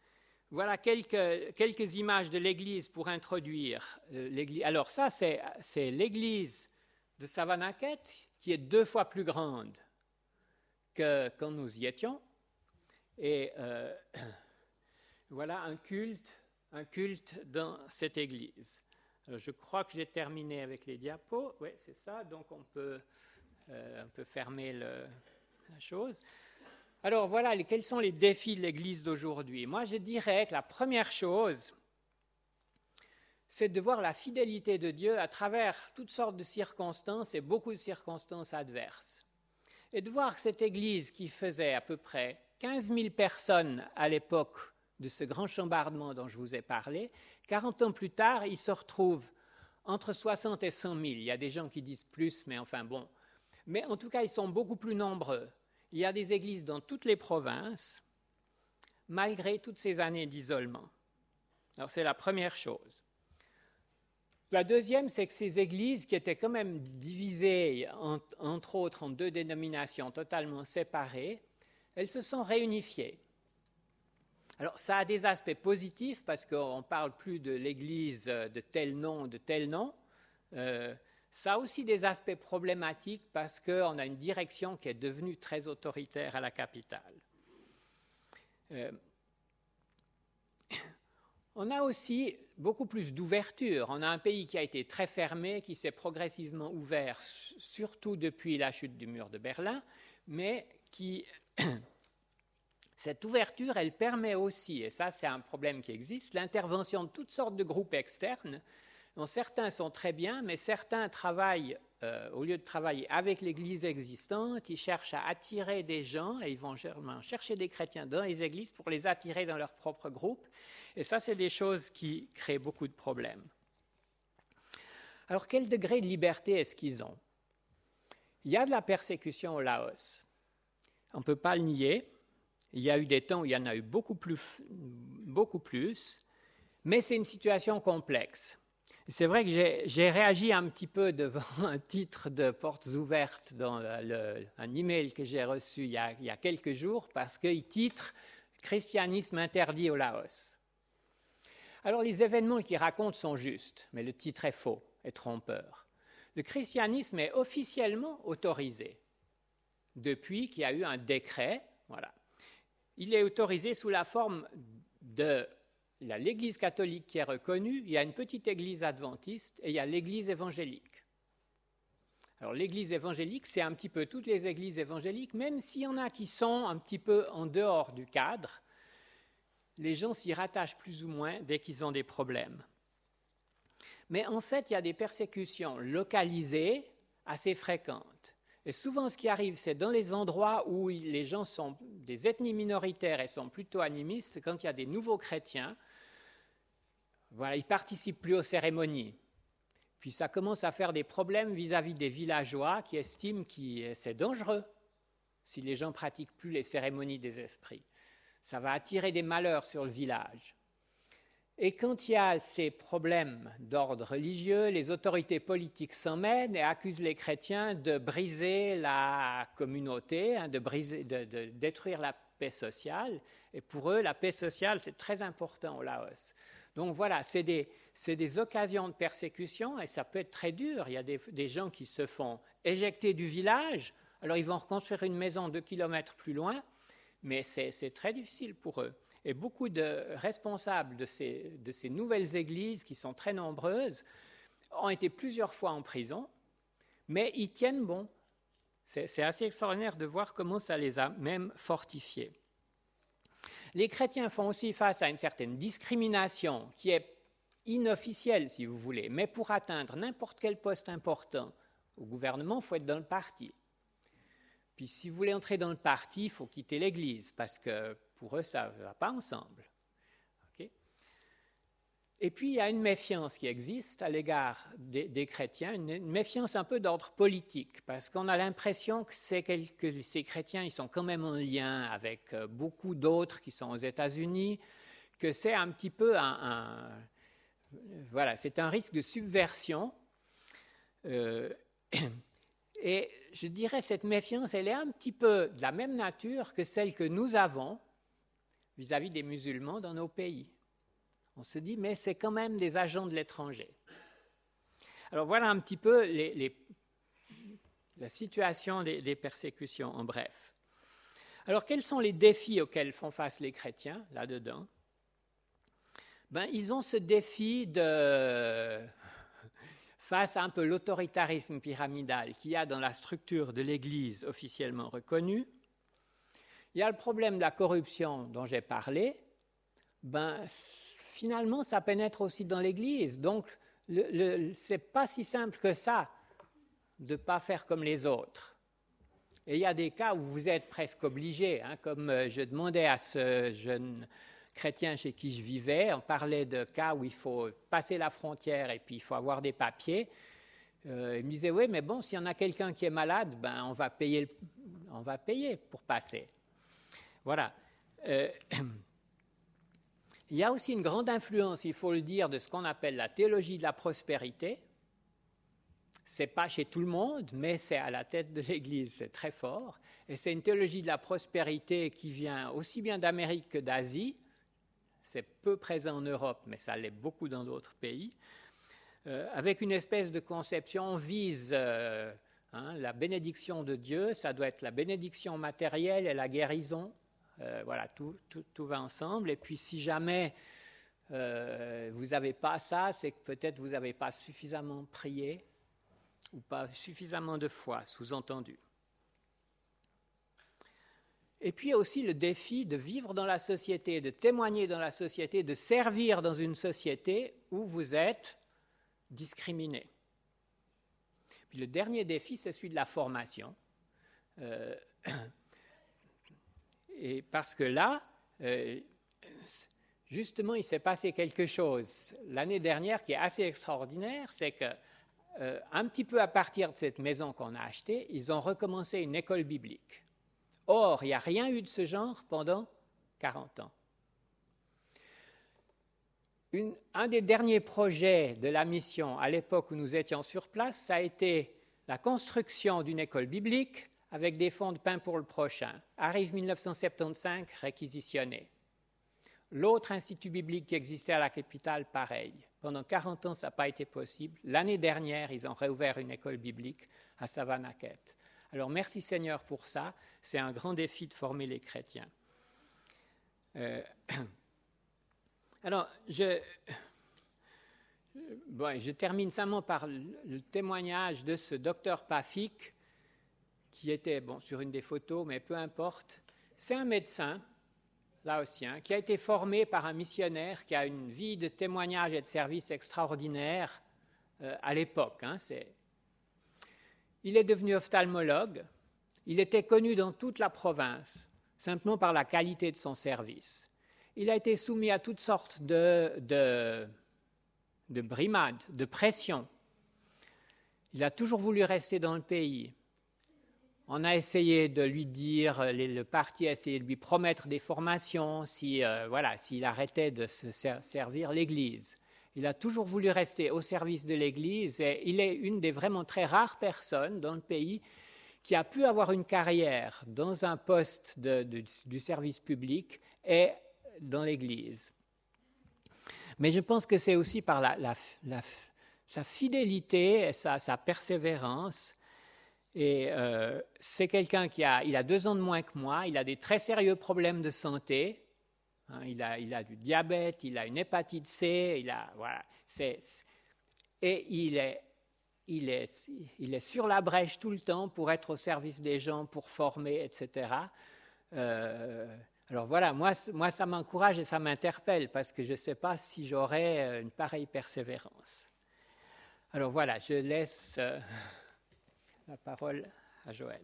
voilà quelques, quelques images de l'église pour introduire euh, l'église. Alors ça, c'est, c'est l'église de Savanaket, qui est deux fois plus grande que quand nous y étions. Et euh, voilà un culte, un culte dans cette église. Alors, je crois que j'ai terminé avec les diapos. Oui, c'est ça. Donc on peut, euh, on peut fermer le, la chose. Alors voilà, les, quels sont les défis de l'Église d'aujourd'hui? Moi, je dirais que la première chose, c'est de voir la fidélité de Dieu à travers toutes sortes de circonstances et beaucoup de circonstances adverses. Et de voir que cette Église qui faisait à peu près quinze mille personnes à l'époque de ce grand chambardement dont je vous ai parlé, quarante ans plus tard, il se retrouve entre soixante et cent mille. Il y a des gens qui disent plus, mais enfin bon. Mais en tout cas, ils sont beaucoup plus nombreux. Il y a des églises dans toutes les provinces, malgré toutes ces années d'isolement. Alors, c'est la première chose. La deuxième, c'est que ces églises, qui étaient quand même divisées, en, entre autres, en deux dénominations totalement séparées, elles se sont réunifiées. Alors, ça a des aspects positifs, parce qu'on ne parle plus de l'église de tel nom, de tel nom. Euh, Ça a aussi des aspects problématiques parce qu'on a une direction qui est devenue très autoritaire à la capitale. Euh, on a aussi beaucoup plus d'ouverture. On a un pays qui a été très fermé, qui s'est progressivement ouvert, surtout depuis la chute du mur de Berlin, mais qui... Cette ouverture, elle permet aussi, et ça c'est un problème qui existe, l'intervention de toutes sortes de groupes externes, dont certains sont très bien, mais certains travaillent, euh, au lieu de travailler avec l'Église existante, ils cherchent à attirer des gens, et ils vont chercher des chrétiens dans les églises pour les attirer dans leur propre groupe. Et ça, c'est des choses qui créent beaucoup de problèmes. Alors, quel degré de liberté est-ce qu'ils ont? Il y a de la persécution au Laos. On ne peut pas le nier. Il y a eu des temps où il y en a eu beaucoup plus, beaucoup plus, mais c'est une situation complexe. C'est vrai que j'ai, j'ai réagi un petit peu devant un titre de Portes ouvertes dans le, le, un email que j'ai reçu il y a, il y a quelques jours, parce qu'il titre « Christianisme interdit au Laos ». Alors les événements qu'il raconte sont justes, mais le titre est faux et trompeur. Le christianisme est officiellement autorisé depuis qu'il y a eu un décret. Voilà. Il est autorisé sous la forme de... Il y a l'Église catholique qui est reconnue, il y a une petite Église adventiste et il y a l'Église évangélique. Alors l'Église évangélique, c'est un petit peu toutes les églises évangéliques, même s'il y en a qui sont un petit peu en dehors du cadre, les gens s'y rattachent plus ou moins dès qu'ils ont des problèmes. Mais en fait, il y a des persécutions localisées assez fréquentes. Et souvent, ce qui arrive, c'est dans les endroits où les gens sont des ethnies minoritaires et sont plutôt animistes, quand il y a des nouveaux chrétiens, voilà, ils ne participent plus aux cérémonies. Puis ça commence à faire des problèmes vis-à-vis des villageois qui estiment que c'est dangereux si les gens ne pratiquent plus les cérémonies des esprits. Ça va attirer des malheurs sur le village. Et quand il y a ces problèmes d'ordre religieux, les autorités politiques s'en mêlent et accusent les chrétiens de briser la communauté, hein, de, briser, de, de détruire la paix sociale. Et pour eux, la paix sociale, c'est très important au Laos. Donc voilà, c'est des, c'est des occasions de persécution et ça peut être très dur. Il y a des, des gens qui se font éjecter du village, alors ils vont reconstruire une maison deux kilomètres plus loin, mais c'est, c'est très difficile pour eux. Et beaucoup de responsables de ces, de ces nouvelles églises, qui sont très nombreuses, ont été plusieurs fois en prison, mais ils tiennent bon. C'est, c'est assez extraordinaire de voir comment ça les a même fortifiés. Les chrétiens font aussi face à une certaine discrimination qui est inofficielle, si vous voulez, mais pour atteindre n'importe quel poste important au gouvernement, il faut être dans le parti. Puis si vous voulez entrer dans le parti, il faut quitter l'Église, parce que pour eux, ça ne va pas ensemble. Okay? Et puis, il y a une méfiance qui existe à l'égard des, des chrétiens, une, une méfiance un peu d'ordre politique, parce qu'on a l'impression que, c'est que ces chrétiens ils sont quand même en lien avec beaucoup d'autres qui sont aux États-Unis, que c'est un petit peu un... un voilà, c'est un risque de subversion. Euh, et je dirais cette méfiance, elle est un petit peu de la même nature que celle que nous avons vis-à-vis des musulmans dans nos pays. On se dit, mais c'est quand même des agents de l'étranger. Alors voilà un petit peu les, les, la situation des, des persécutions en bref. Alors quels sont les défis auxquels font face les chrétiens là-dedans? Ben, ils ont ce défi de, face à un peu l'autoritarisme pyramidal qu'il y a dans la structure de l'Église officiellement reconnue. Il y a le problème de la corruption dont j'ai parlé. Ben, finalement, ça pénètre aussi dans l'Église. Donc, ce n'est pas si simple que ça de ne pas faire comme les autres. Et il y a des cas où vous êtes presque obligé, hein, comme je demandais à ce jeune chrétien chez qui je vivais, on parlait de cas où il faut passer la frontière et puis il faut avoir des papiers. Euh, il me disait, oui, mais bon, s'il y en a quelqu'un qui est malade, ben, on va payer, on va payer pour passer. Voilà. Euh, il y a aussi une grande influence, il faut le dire, de ce qu'on appelle la théologie de la prospérité. Ce n'est pas chez tout le monde, mais c'est à la tête de l'Église, c'est très fort. Et c'est une théologie de la prospérité qui vient aussi bien d'Amérique que d'Asie. C'est peu présent en Europe, mais ça l'est beaucoup dans d'autres pays. Euh, avec une espèce de conception, on vise euh, hein, la bénédiction de Dieu, ça doit être la bénédiction matérielle et la guérison. Euh, voilà, tout, tout, tout va ensemble. Et puis si jamais euh, vous n'avez pas ça, c'est que peut-être vous n'avez pas suffisamment prié ou pas suffisamment de foi, sous-entendu. Et puis aussi le défi de vivre dans la société, de témoigner dans la société, de servir dans une société où vous êtes discriminé. Puis le dernier défi, c'est celui de la formation. Euh, et parce que là, euh, justement, il s'est passé quelque chose l'année dernière qui est assez extraordinaire, c'est que euh, un petit peu à partir de cette maison qu'on a achetée, ils ont recommencé une école biblique. Or, il n'y a rien eu de ce genre pendant quarante ans. Une, un des derniers projets de la mission, à l'époque où nous étions sur place, ça a été la construction d'une école biblique avec des fonds de pain pour le prochain. Arrive mille neuf cent soixante-quinze, réquisitionné. L'autre institut biblique qui existait à la capitale, pareil. Pendant quarante ans, ça n'a pas été possible. L'année dernière, ils ont réouvert une école biblique à Savannakhet. Alors, merci Seigneur pour ça. C'est un grand défi de former les chrétiens. Euh, alors, je, bon, je termine simplement par le témoignage de ce docteur Pafik, qui était bon, sur une des photos, mais peu importe. C'est un médecin, là aussi, hein, qui a été formé par un missionnaire qui a une vie de témoignage et de service extraordinaire euh, à l'époque. Hein, c'est... Il est devenu ophtalmologue. Il était connu dans toute la province, simplement par la qualité de son service. Il a été soumis à toutes sortes de, de, de brimades, de pressions. Il a toujours voulu rester dans le pays. On a essayé de lui dire, le parti a essayé de lui promettre des formations si, euh, voilà, s'il arrêtait de se servir l'Église. Il a toujours voulu rester au service de l'Église et il est une des vraiment très rares personnes dans le pays qui a pu avoir une carrière dans un poste de, de, du service public et dans l'Église. Mais je pense que c'est aussi par la, la, la, sa fidélité et sa, sa persévérance. Et euh, c'est quelqu'un qui a, il a deux ans de moins que moi, il a des très sérieux problèmes de santé. Il a, il a du diabète, il a une hépatite C, il a, voilà, c'est, et il est, il, est, il est sur la brèche tout le temps pour être au service des gens, pour former, et cetera. Euh, alors voilà, moi, moi ça m'encourage et ça m'interpelle parce que je ne sais pas si j'aurais une pareille persévérance. Alors voilà, je laisse euh, la parole à Joël.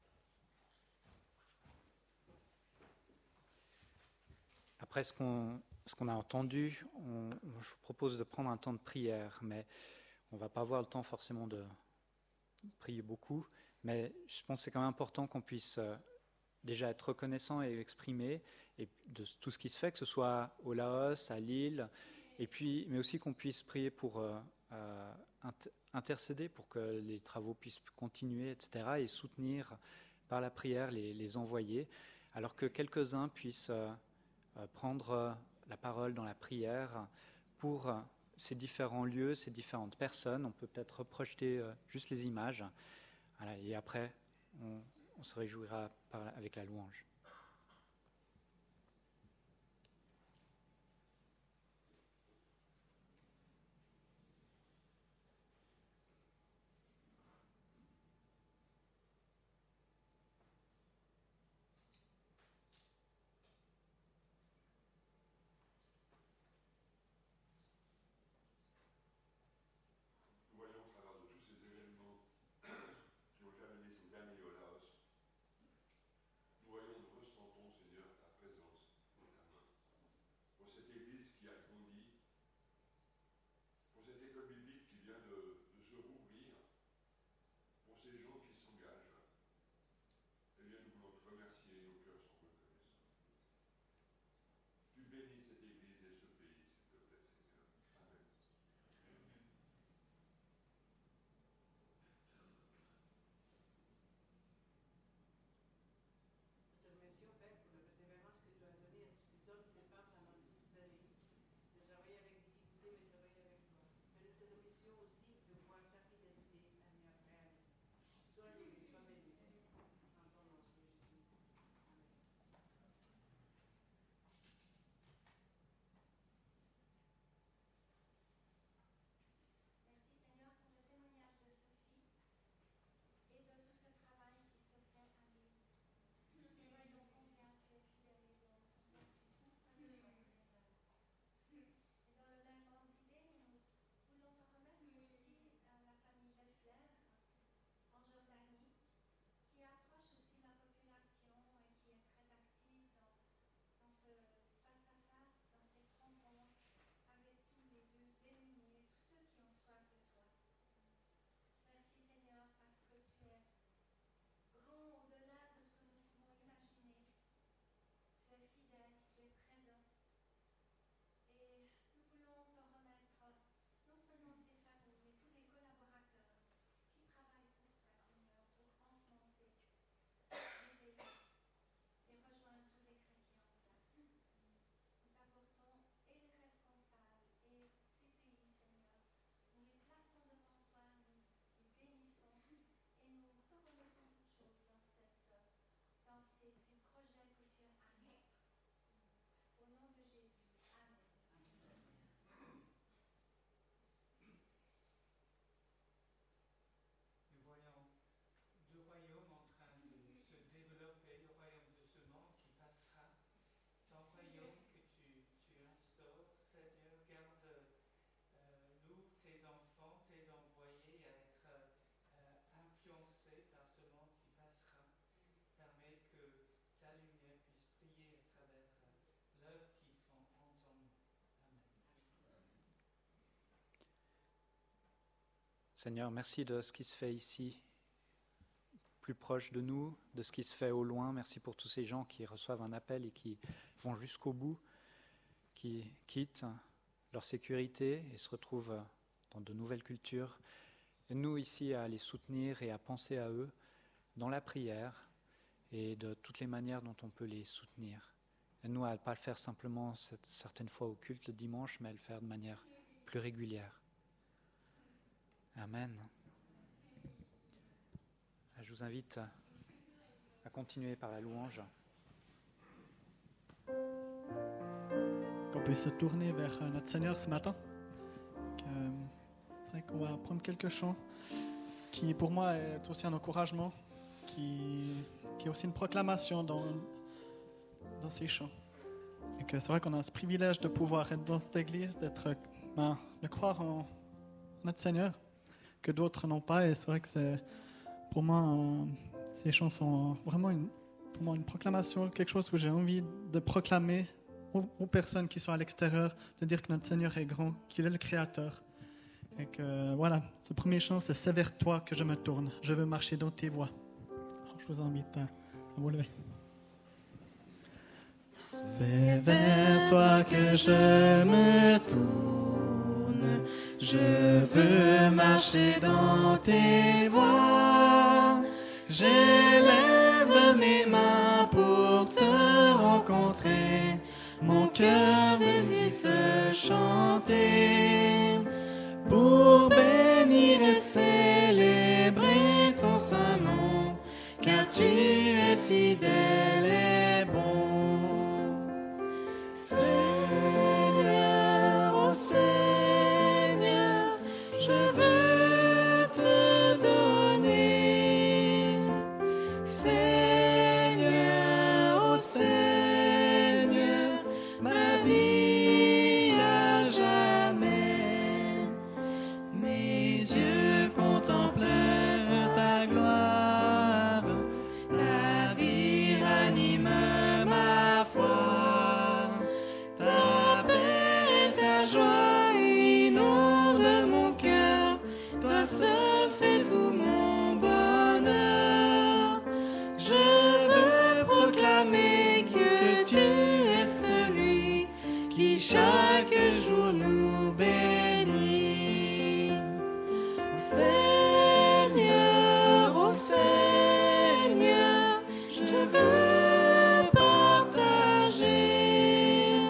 Après ce qu'on, ce qu'on a entendu, on, je vous propose de prendre un temps de prière, mais on ne va pas avoir le temps forcément de prier beaucoup, mais je pense que c'est quand même important qu'on puisse euh, déjà être reconnaissant et exprimer et de tout ce qui se fait, que ce soit au Laos, à Lille, et puis, mais aussi qu'on puisse prier pour euh, euh, inter- intercéder pour que les travaux puissent continuer, et cetera, et soutenir par la prière les, les envoyés, alors que quelques-uns puissent... Euh, euh, prendre la parole dans la prière pour ces différents lieux, ces différentes personnes. On peut peut-être reprojeter euh, juste les images. Voilà, et après, on, on se réjouira par, avec la louange. Seigneur, merci de ce qui se fait ici, plus proche de nous, de ce qui se fait au loin. Merci pour tous ces gens qui reçoivent un appel et qui vont jusqu'au bout, qui quittent leur sécurité et se retrouvent dans de nouvelles cultures. Et nous ici à les soutenir et à penser à eux dans la prière et de toutes les manières dont on peut les soutenir. Et nous à ne pas le faire simplement certaines fois au culte le dimanche, mais à le faire de manière plus régulière. Amen. Je vous invite à continuer par la louange. Qu'on puisse se tourner vers notre Seigneur ce matin. C'est vrai qu'on va prendre quelques chants qui, pour moi, est aussi un encouragement, qui, qui est aussi une proclamation dans, dans ces chants. Et que c'est vrai qu'on a ce privilège de pouvoir être dans cette église, d'être, ben, de croire en, en notre Seigneur, que d'autres n'ont pas. Et c'est vrai que c'est, pour moi, un, ces chants sont vraiment une, pour moi une proclamation, quelque chose que j'ai envie de proclamer aux, aux personnes qui sont à l'extérieur, de dire que notre Seigneur est grand, qu'il est le Créateur. Et que voilà, ce premier chant, c'est « C'est vers toi que je me tourne, je veux marcher dans tes voies ». Je vous invite à, à vous lever. C'est vers toi que je me tourne, je veux marcher dans tes voies. J'élève mes mains pour te rencontrer, Mon cœur désire te chanter pour bénir et célébrer ton saint nom, car tu es fidèle et bon. Seigneur, oh Seigneur, je veux te donner. Seigneur, oh Seigneur, ma vie à jamais. Mes yeux contemplent ta gloire, ta vie ranime ma foi, ta paix et ta joie inondent mon cœur, toi seul fais tout mon bonheur. Je veux proclamer que tu es celui qui chaque jour nous bénit. Seigneur, oh Seigneur, je veux partager.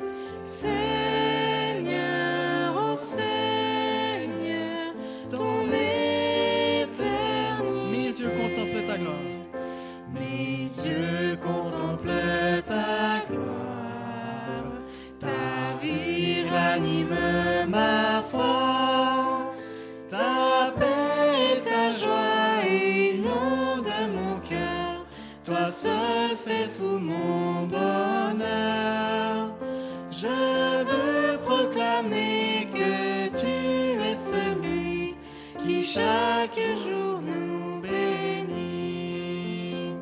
Seigneur, oh Seigneur, ton éternité. Mes yeux contemplent ta gloire. Mes yeux contemplent ta gloire. Ta vie ranime ma foi. Ta paix et ta joie inondent mon cœur. Toi seul fais tout mon bonheur. Je veux proclamer que tu es celui qui chaque jour nous bénit.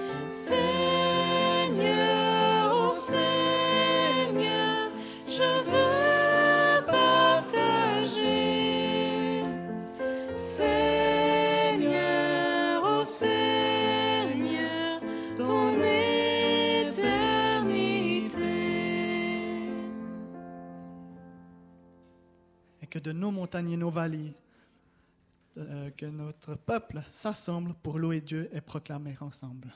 Seigneur, oh Seigneur, je veux partager. Seigneur, oh Seigneur, ton éternité. Et que de nos montagnes et nos vallées, euh, que notre peuple s'assemble pour louer Dieu et proclamer ensemble.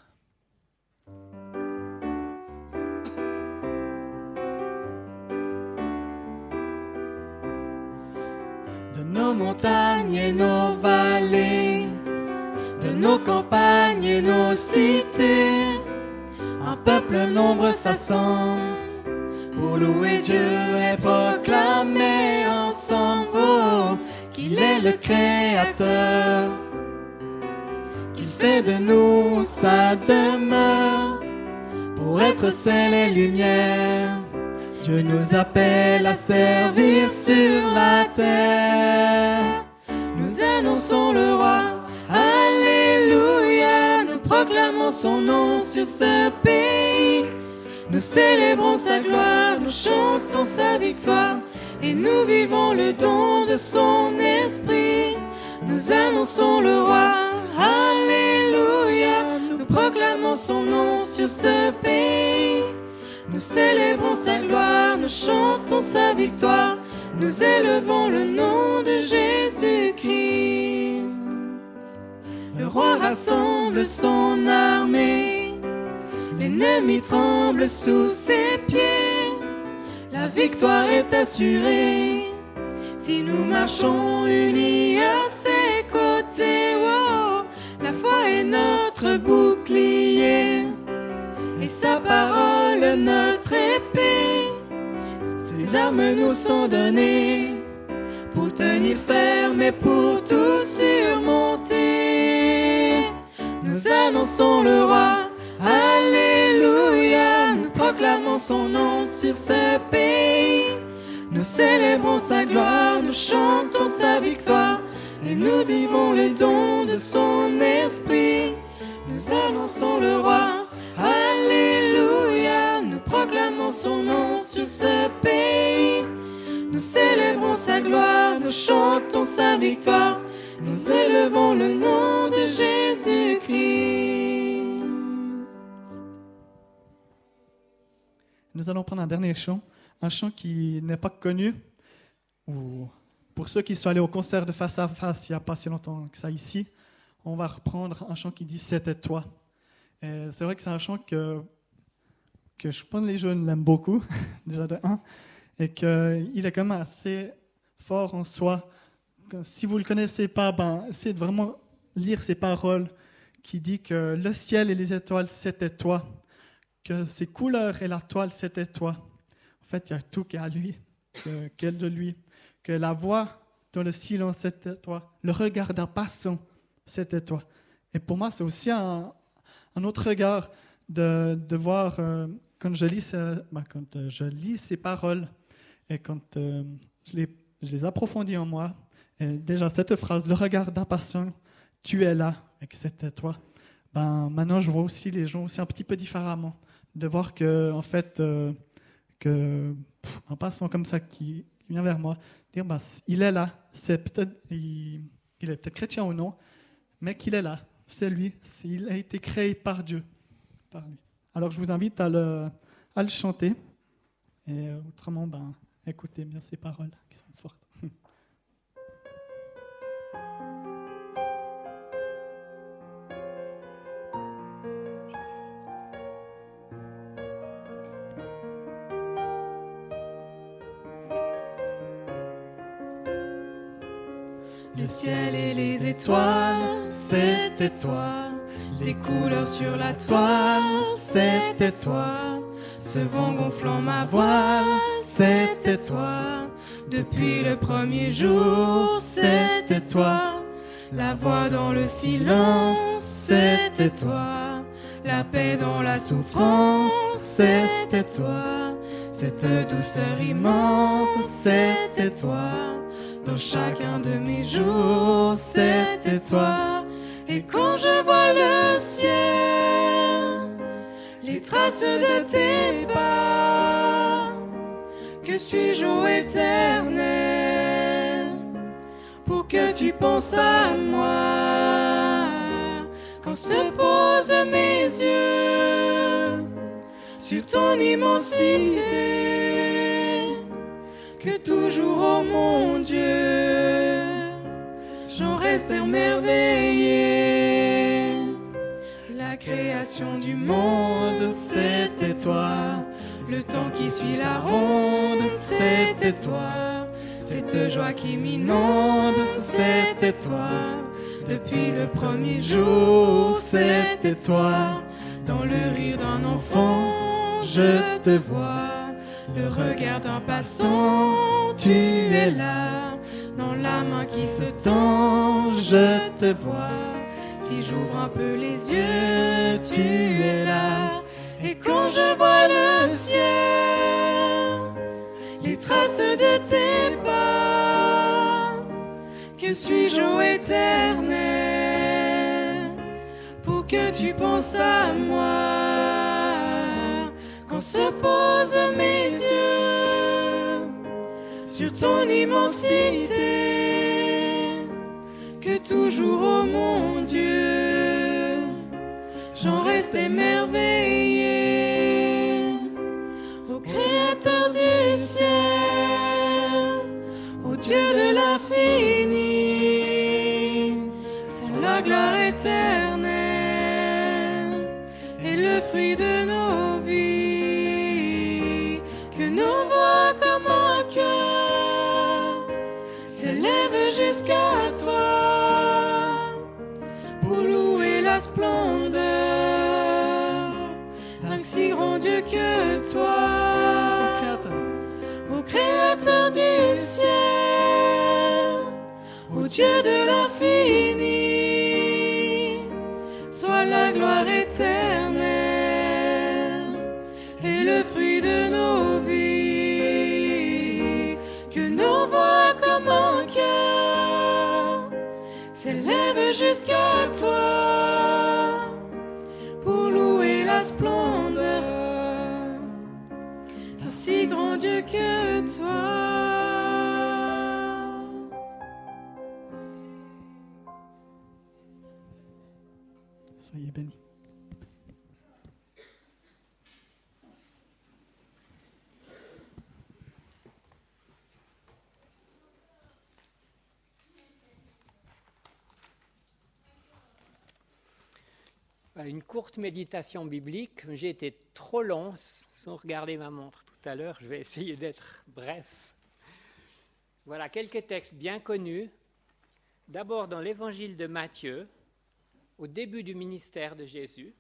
De nos montagnes et nos vallées, de nos campagnes et nos cités, un peuple nombreux s'assemble pour louer Dieu et proclamer ensemble oh, qu'il est le Créateur, qu'il fait de nous sa demeure, pour être sel et lumière. Dieu nous appelle à servir sur la terre. Nous annonçons le roi, alléluia. Nous proclamons son nom sur ce pays. Nous célébrons sa gloire, nous chantons sa victoire. Et nous vivons le don de son esprit. Nous annonçons le roi, alléluia. Nous proclamons son nom sur ce pays. Nous célébrons sa gloire, nous chantons sa victoire. Nous élevons le nom de Jésus-Christ. Le roi rassemble son armée. L'ennemi tremble sous ses pieds. La victoire est assurée si nous marchons unis à ses côtés. Oh, la foi est notre bouclier et sa parole notre épée. Ses armes nous sont données pour tenir ferme et pour tout surmonter. Nous annonçons le roi, alléluia. Nous proclamons son nom sur ce pays. Nous célébrons sa gloire, nous chantons sa victoire. Et nous vivons les dons de son esprit. Nous annonçons le roi, alléluia. Nous proclamons son nom sur ce pays. Nous célébrons sa gloire, nous chantons sa victoire. Nous élevons le nom de Jésus-Christ. Nous allons prendre un dernier chant, un chant qui n'est pas connu. Ou pour ceux qui sont allés au concert de Face à Face il n'y a pas si longtemps que ça ici, on va reprendre un chant qui dit « C'était toi ». Et c'est vrai que c'est un chant que, que je pense que les jeunes l'aiment beaucoup, déjà de un, et qu'il est quand même assez fort en soi. Si vous ne le connaissez pas, ben, essayez de vraiment lire ses paroles qui dit que le ciel et les étoiles, c'était toi, que ses couleurs et la toile, c'était toi. En fait, il y a tout qui est à lui, que, qui est de lui, que la voix dans le silence, c'était toi, le regard d'un passant, c'était toi. Et pour moi, c'est aussi un, un autre regard de, de voir, euh, quand, je lis, ce, ben, quand euh, je lis ces paroles et quand euh, je, les, je les approfondis en moi, et déjà cette phrase, le regard d'un passant, tu es là, et que c'était toi. Ben, maintenant, je vois aussi les gens aussi un petit peu différemment, de voir que, en fait, euh, que, pff, un passant comme ça qui, qui vient vers moi, dire, ben, il est là, c'est peut-être, il, il est peut-être chrétien ou non, mais qu'il est là, c'est lui, c'est, il a été créé par Dieu, par lui. Alors, je vous invite à le, à le chanter, et euh, autrement, ben, écoutez bien ces paroles qui sont fortes. Le ciel et les étoiles, c'était toi. Les couleurs sur la toile, c'était toi. Ce vent gonflant ma voile, c'était toi. Depuis le premier jour, c'était toi. La voix dans le silence, c'était toi. La paix dans la souffrance, c'était toi. Cette douceur immense, c'était toi. Dans chacun de mes jours, c'était toi. Et quand je vois le ciel, les traces de tes pas, que suis-je ô éternel, pour que tu penses à moi. Quand se posent mes yeux sur ton immensité, que toujours, oh mon Dieu, j'en reste émerveillé. La création du monde, c'était toi. Le temps qui suit la ronde, c'était toi. Cette joie qui m'inonde, c'était toi. Depuis le premier jour, c'était toi. Dans le rire d'un enfant, je te vois. Le regard d'un passant, tu es là. Dans la main qui se tend, je te vois. Si j'ouvre un peu les yeux, tu es là. Et quand je vois le ciel, les traces de tes pas, que suis-je ô éternel, pour que tu penses à moi. Quand se posent mes yeux sur ton immensité, que toujours, oh mon Dieu, j'en reste émerveillé. Ô Créateur du ciel, ô Dieu de l'infini, c'est la gloire éternelle et le fruit de nos vies, que nos voix comme un cœur s'élèvent jusqu'à toi pour louer la splendeur d'un si grand Dieu que toi. Ô Créateur du ciel, ô Dieu de l'infini, sois la gloire éternelle et le fruit de nos vies, que nos voix comme un cœur s'élèvent jusqu'à toi pour louer la splendeur d'un si grand Dieu que toi. Soyez bénis. Une courte méditation biblique. J'ai été trop long sans regarder ma montre tout à l'heure. Je vais essayer d'être bref. Voilà quelques textes bien connus. D'abord dans l'évangile de Matthieu, au début du ministère de Jésus.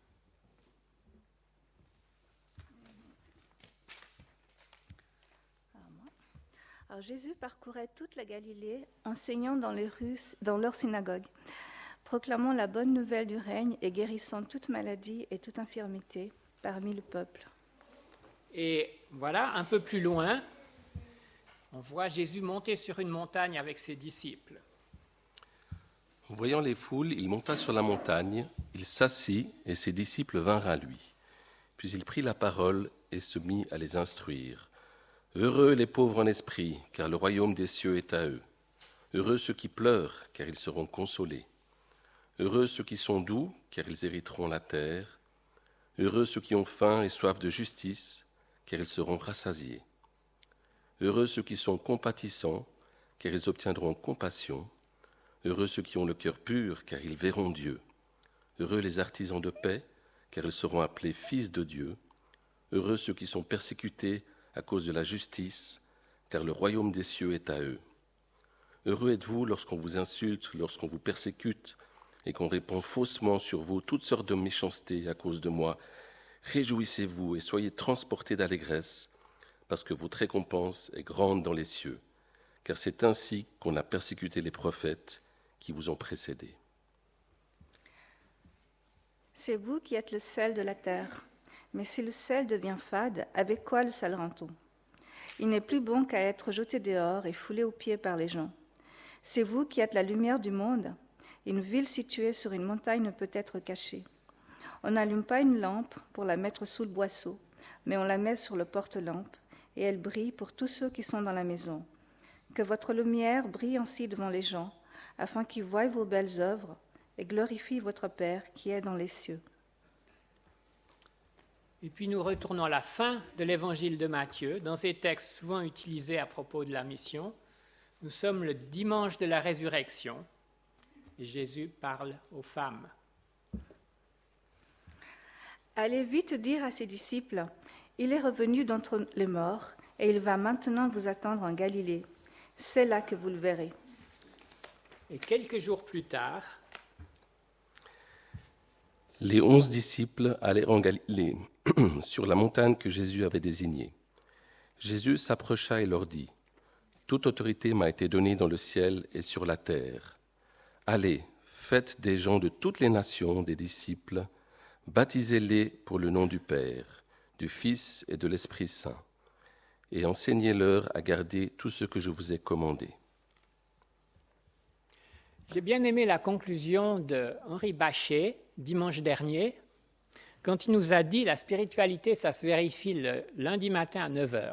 Alors, Jésus parcourait toute la Galilée, enseignant dans les rues, dans leurs synagogues, proclamant la bonne nouvelle du règne et guérissant toute maladie et toute infirmité parmi le peuple. Et voilà, un peu plus loin, on voit Jésus monter sur une montagne avec ses disciples. Voyant les foules, il monta sur la montagne, il s'assit et ses disciples vinrent à lui. Puis il prit la parole et se mit à les instruire. Heureux les pauvres en esprit, car le royaume des cieux est à eux. Heureux ceux qui pleurent, car ils seront consolés. Heureux ceux qui sont doux, car ils hériteront la terre. Heureux ceux qui ont faim et soif de justice, car ils seront rassasiés. Heureux ceux qui sont compatissants, car ils obtiendront compassion. Heureux ceux qui ont le cœur pur, car ils verront Dieu. Heureux les artisans de paix, car ils seront appelés fils de Dieu. Heureux ceux qui sont persécutés à cause de la justice, car le royaume des cieux est à eux. Heureux êtes-vous lorsqu'on vous insulte, lorsqu'on vous persécute, et qu'on répand faussement sur vous toutes sortes de méchancetés à cause de moi. Réjouissez-vous et soyez transportés d'allégresse, parce que votre récompense est grande dans les cieux, car c'est ainsi qu'on a persécuté les prophètes qui vous ont précédés. C'est vous qui êtes le sel de la terre. Mais si le sel devient fade, avec quoi le salera-t-on ? Il n'est plus bon qu'à être jeté dehors et foulé aux pieds par les gens. C'est vous qui êtes la lumière du monde. Une ville située sur une montagne ne peut être cachée. On n'allume pas une lampe pour la mettre sous le boisseau, mais on la met sur le porte-lampe, et elle brille pour tous ceux qui sont dans la maison. Que votre lumière brille ainsi devant les gens, afin qu'ils voient vos belles œuvres et glorifient votre Père qui est dans les cieux. Et puis nous retournons à la fin de l'évangile de Matthieu, dans ces textes souvent utilisés à propos de la mission. Nous sommes le dimanche de la résurrection et Jésus parle aux femmes. Allez vite dire à ses disciples, il est revenu d'entre les morts et il va maintenant vous attendre en Galilée. C'est là que vous le verrez. Et quelques jours plus tard, les onze disciples allèrent en Galilée, sur la montagne que Jésus avait désignée. Jésus s'approcha et leur dit, « Toute autorité m'a été donnée dans le ciel et sur la terre. Allez, faites des gens de toutes les nations des disciples, baptisez-les pour le nom du Père, du Fils et de l'Esprit Saint, et enseignez-leur à garder tout ce que je vous ai commandé. » J'ai bien aimé la conclusion de Henri Bachet, dimanche dernier, quand il nous a dit « La spiritualité, ça se vérifie le lundi matin à neuf heures ».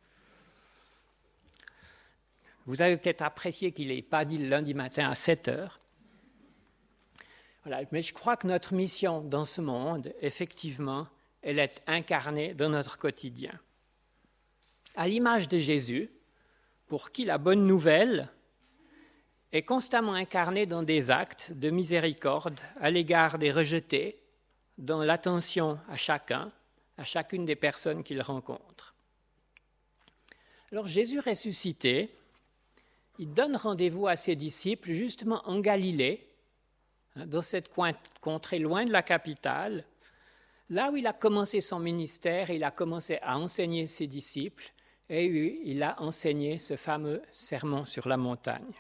Vous avez peut-être apprécié qu'il n'ait pas dit le lundi matin à sept heures. Voilà, mais je crois que notre mission dans ce monde, effectivement, elle est incarnée dans notre quotidien. À l'image de Jésus, pour qui la bonne nouvelle est constamment incarnée dans des actes de miséricorde à l'égard des rejetés, dans l'attention à chacun, à chacune des personnes qu'il rencontre. Alors Jésus ressuscité, il donne rendez-vous à ses disciples justement en Galilée, dans cette contrée loin de la capitale, là où il a commencé son ministère, il a commencé à enseigner ses disciples et il a enseigné ce fameux sermon sur la montagne.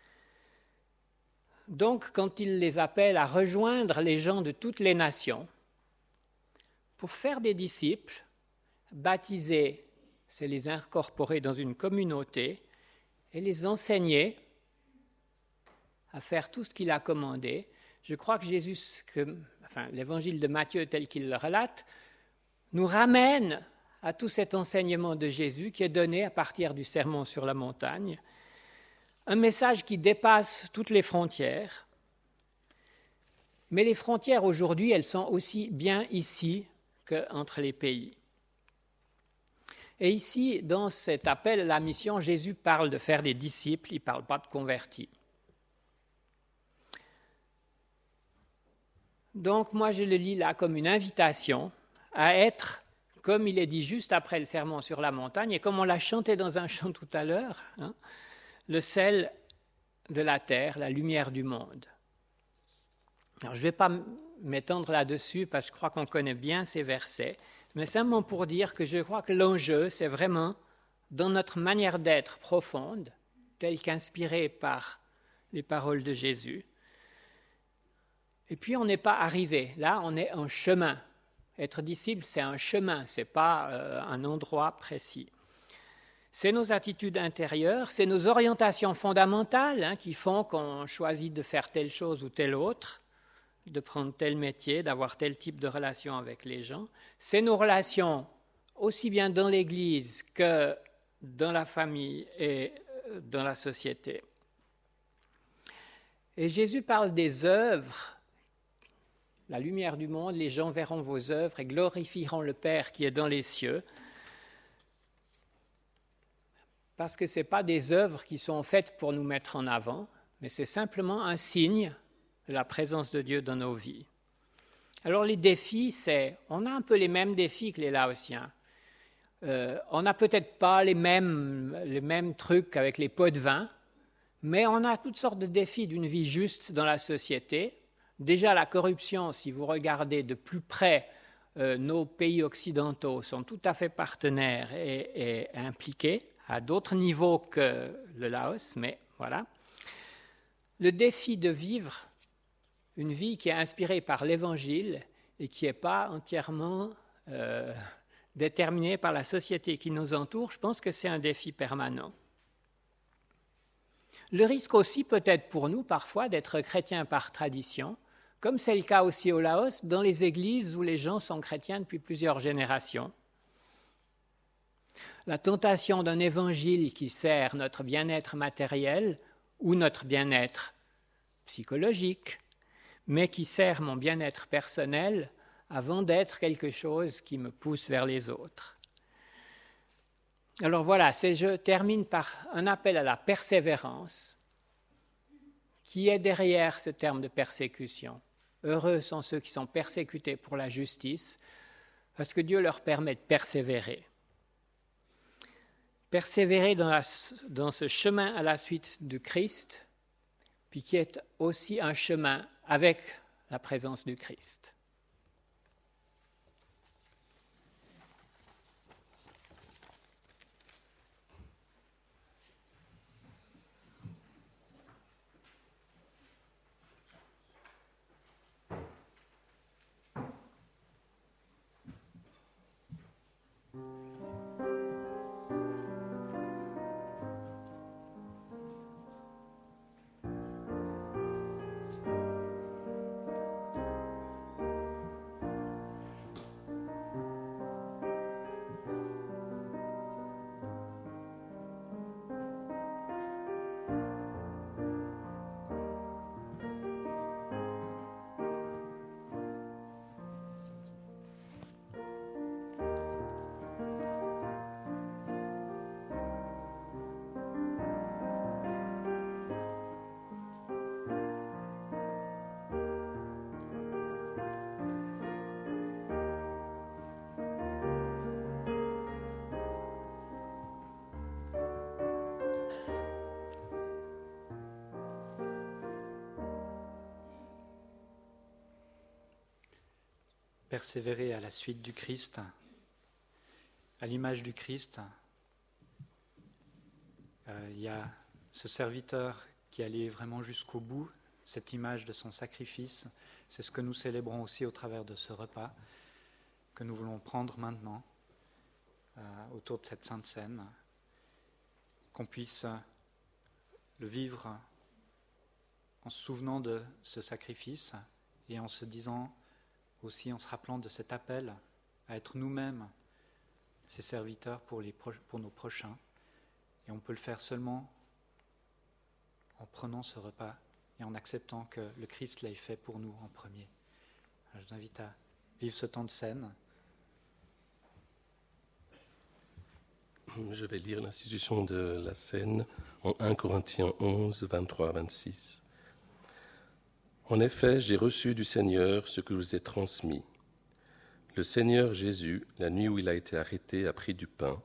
Donc, quand il les appelle à rejoindre les gens de toutes les nations pour faire des disciples, baptiser, c'est les incorporer dans une communauté et les enseigner à faire tout ce qu'il a commandé. Je crois que Jésus, que, enfin, l'évangile de Matthieu tel qu'il le relate, nous ramène à tout cet enseignement de Jésus qui est donné à partir du sermon sur la montagne, un message qui dépasse toutes les frontières. Mais les frontières aujourd'hui, elles sont aussi bien ici qu'entre les pays. Et ici, dans cet appel à la mission, Jésus parle de faire des disciples, il ne parle pas de convertis. Donc moi je le lis là comme une invitation à être, comme il est dit juste après le sermon sur la montagne, et comme on l'a chanté dans un chant tout à l'heure, hein, le sel de la terre, la lumière du monde. Alors je ne vais pas m'étendre là-dessus parce que je crois qu'on connaît bien ces versets, mais simplement pour dire que je crois que l'enjeu, c'est vraiment dans notre manière d'être profonde, telle qu'inspirée par les paroles de Jésus. Et puis on n'est pas arrivé, là on est en chemin. Être disciple, c'est un chemin, ce n'est pas euh, un endroit précis. C'est nos attitudes intérieures, c'est nos orientations fondamentales hein, qui font qu'on choisit de faire telle chose ou telle autre, de prendre tel métier, d'avoir tel type de relation avec les gens. C'est nos relations aussi bien dans l'Église que dans la famille et dans la société. Et Jésus parle des œuvres, la lumière du monde, les gens verront vos œuvres et glorifieront le Père qui est dans les cieux. Parce que ce n'est pas des œuvres qui sont faites pour nous mettre en avant, mais c'est simplement un signe de la présence de Dieu dans nos vies. Alors les défis, c'est, on a un peu les mêmes défis que les Laotiens. Euh, on n'a peut-être pas les mêmes, les mêmes trucs avec les pots de vin, mais on a toutes sortes de défis d'une vie juste dans la société. Déjà la corruption, si vous regardez de plus près, euh, nos pays occidentaux sont tout à fait partenaires et, et impliqués, à d'autres niveaux que le Laos, mais voilà. Le défi de vivre une vie qui est inspirée par l'Évangile et qui n'est pas entièrement euh, déterminée par la société qui nous entoure, je pense que c'est un défi permanent. Le risque aussi peut-être pour nous parfois d'être chrétiens par tradition, comme c'est le cas aussi au Laos, dans les églises où les gens sont chrétiens depuis plusieurs générations. La tentation d'un évangile qui sert notre bien-être matériel ou notre bien-être psychologique, mais qui sert mon bien-être personnel avant d'être quelque chose qui me pousse vers les autres. Alors voilà, c'est, je termine par un appel à la persévérance qui est derrière ce terme de persécution. Heureux sont ceux qui sont persécutés pour la justice, parce que Dieu leur permet de persévérer. Persévérer dans, la, dans ce chemin à la suite du Christ, puis qui est aussi un chemin avec la présence du Christ. Persévérer à la suite du Christ, à l'image du Christ. Euh, il y a ce serviteur qui allait vraiment jusqu'au bout, cette image de son sacrifice. C'est ce que nous célébrons aussi au travers de ce repas que nous voulons prendre maintenant euh, autour de cette Sainte Seine, qu'on puisse le vivre en se souvenant de ce sacrifice et en se disant aussi, en se rappelant de cet appel à être nous-mêmes ses serviteurs pour, les pro- pour nos prochains. Et on peut le faire seulement en prenant ce repas et en acceptant que le Christ l'ait fait pour nous en premier. Alors, je vous invite à vivre ce temps de scène. Je vais lire l'institution de la scène en un Corinthiens onze, vingt-trois à vingt-six. En effet, j'ai reçu du Seigneur ce que je vous ai transmis. Le Seigneur Jésus, la nuit où il a été arrêté, a pris du pain.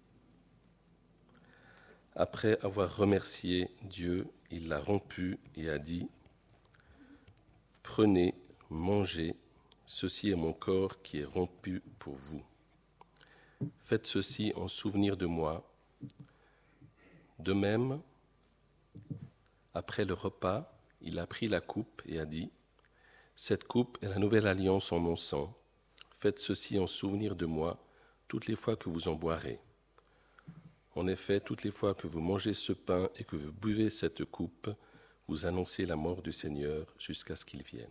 Après avoir remercié Dieu, il l'a rompu et a dit « Prenez, mangez, ceci est mon corps qui est rompu pour vous. Faites ceci en souvenir de moi. » De même, après le repas, il a pris la coupe et a dit « Cette coupe est la nouvelle alliance en mon sang. Faites ceci en souvenir de moi toutes les fois que vous en boirez. En effet, toutes les fois que vous mangez ce pain et que vous buvez cette coupe, vous annoncez la mort du Seigneur jusqu'à ce qu'il vienne. »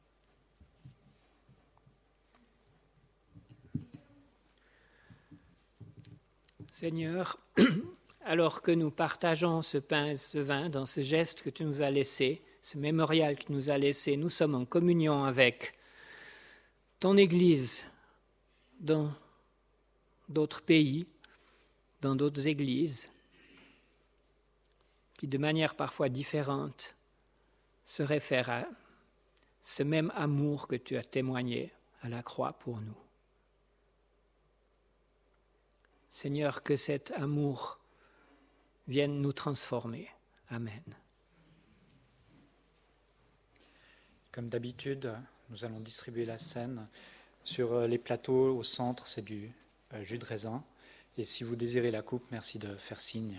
Seigneur, alors que nous partageons ce pain et ce vin dans ce geste que tu nous as laissé, ce mémorial que tu nous as laissé, nous sommes en communion avec ton Église dans d'autres pays, dans d'autres églises, qui de manière parfois différente se réfèrent à ce même amour que tu as témoigné à la croix pour nous. Seigneur, que cet amour vienne nous transformer. Amen. Comme d'habitude, nous allons distribuer la scène. Sur les plateaux, au centre, c'est du jus de raisin. Et si vous désirez la coupe, merci de faire signe.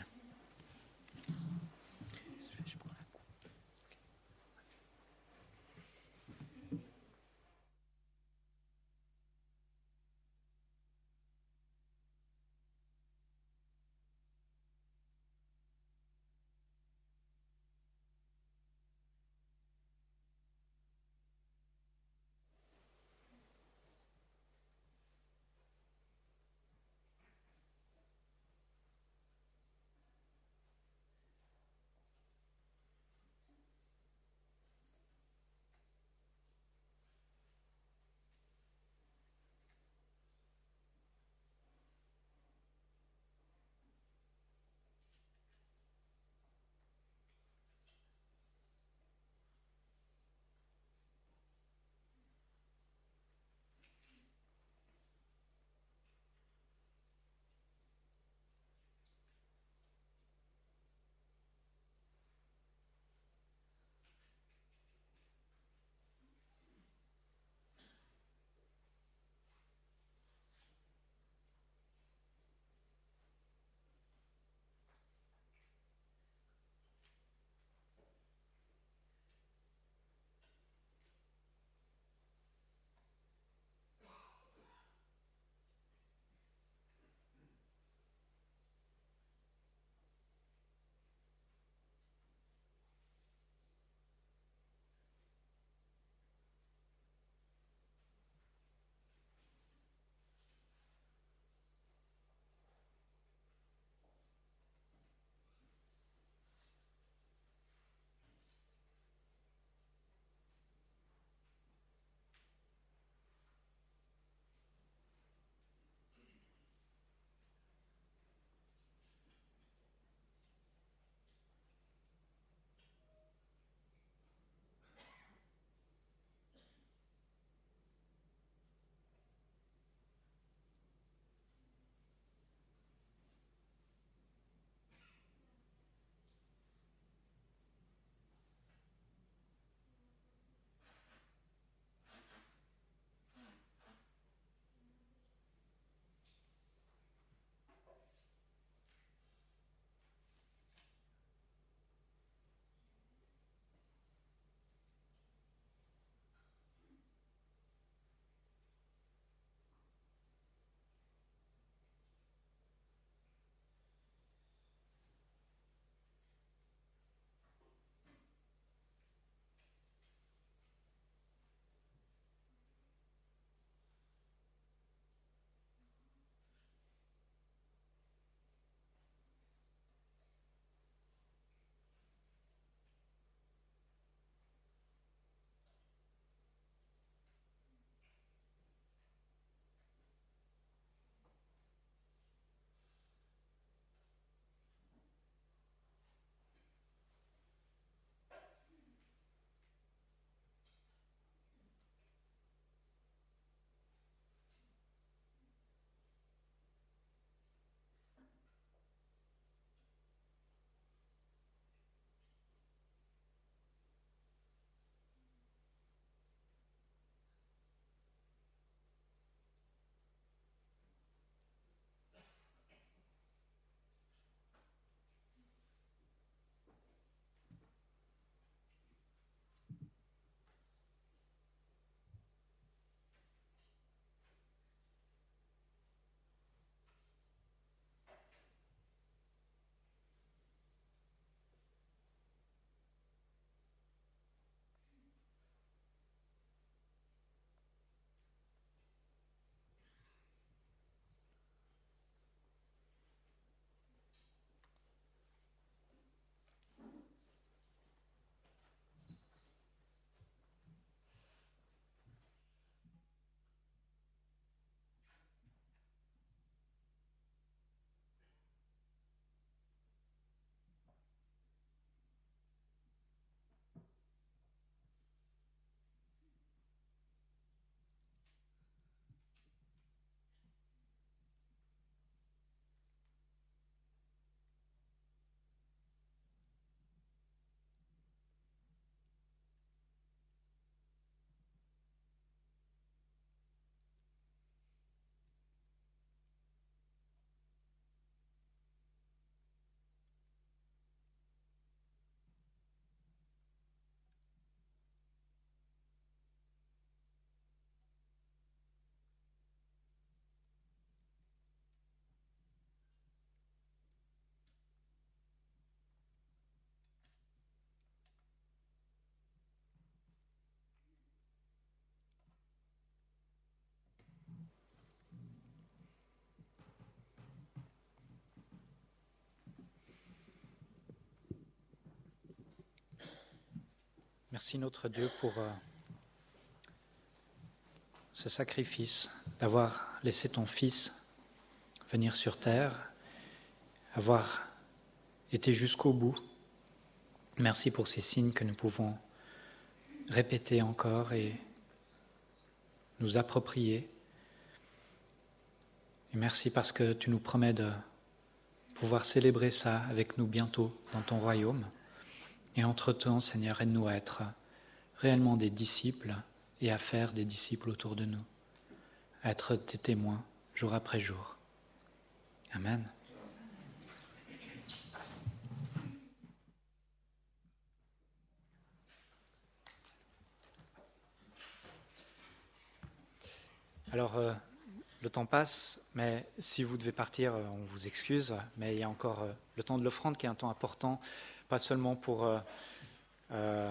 Merci notre Dieu pour euh, ce sacrifice d'avoir laissé ton Fils venir sur terre, avoir été jusqu'au bout. Merci pour ces signes que nous pouvons répéter encore et nous approprier. Et merci parce que tu nous promets de pouvoir célébrer ça avec nous bientôt dans ton royaume. Et entre-temps, Seigneur, aide-nous à être réellement des disciples et à faire des disciples autour de nous, à être tes témoins jour après jour. Amen. Alors, euh, le temps passe, mais si vous devez partir, euh, on vous excuse, mais il y a encore euh, le temps de l'offrande qui est un temps important, pas seulement pour euh, euh,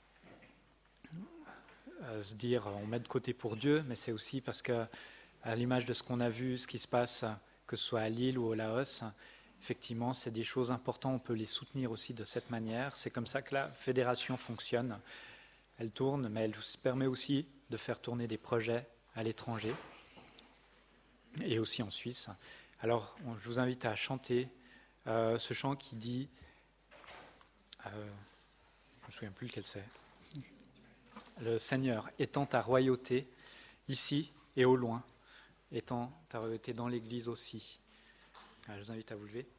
euh, se dire on met de côté pour Dieu, mais c'est aussi parce que, à l'image de ce qu'on a vu, ce qui se passe, que ce soit à Lille ou au Laos, effectivement, c'est des choses importantes, on peut les soutenir aussi de cette manière. C'est comme ça que la fédération fonctionne. Elle tourne, mais elle se permet aussi de faire tourner des projets à l'étranger et aussi en Suisse. Alors, on, je vous invite à chanter euh, ce chant qui dit, euh, je ne me souviens plus lequel c'est, le Seigneur étend ta royauté ici et au loin, étend ta royauté dans l'Église aussi. Alors, je vous invite à vous lever.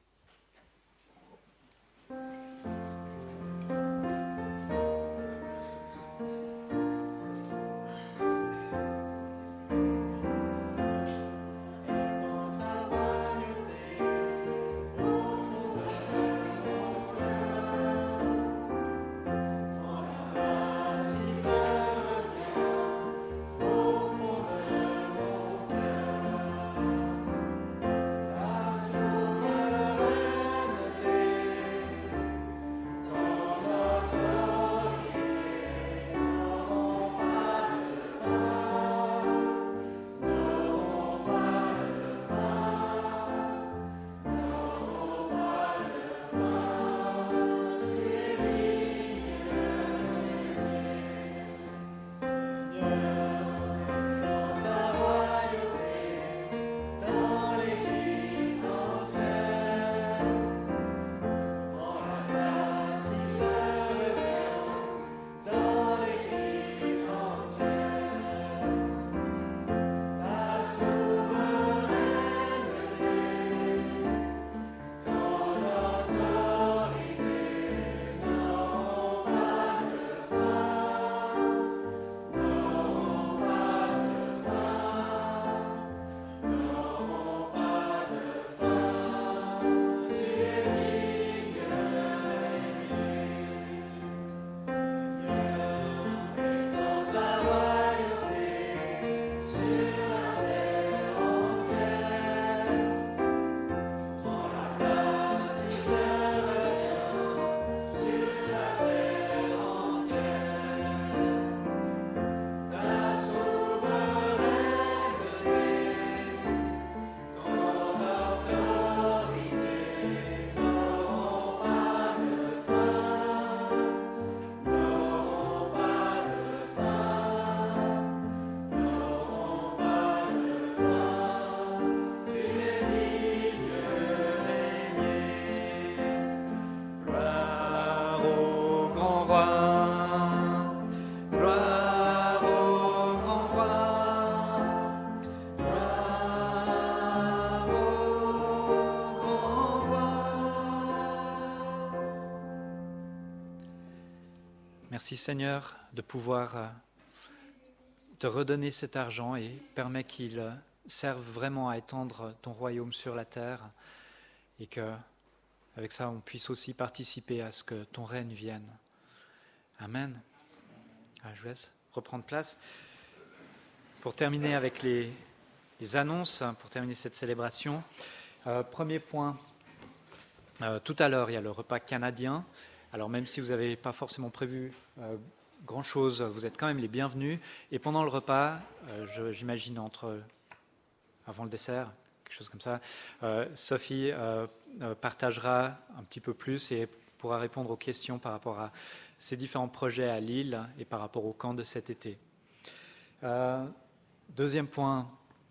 Merci Seigneur de pouvoir te redonner cet argent et permet qu'il serve vraiment à étendre ton royaume sur la terre et qu'avec ça on puisse aussi participer à ce que ton règne vienne. Amen. Ah, je vous laisse reprendre place. Pour terminer avec les, les annonces, pour terminer cette célébration, euh, premier point, euh, tout à l'heure il y a le repas canadien. Alors même si vous n'avez pas forcément prévu euh, grand-chose, vous êtes quand même les bienvenus. Et pendant le repas, euh, je, j'imagine entre avant le dessert, quelque chose comme ça, euh, Sophie euh, euh, partagera un petit peu plus et pourra répondre aux questions par rapport à ces différents projets à Lille et par rapport au camp de cet été. Euh, deuxième point.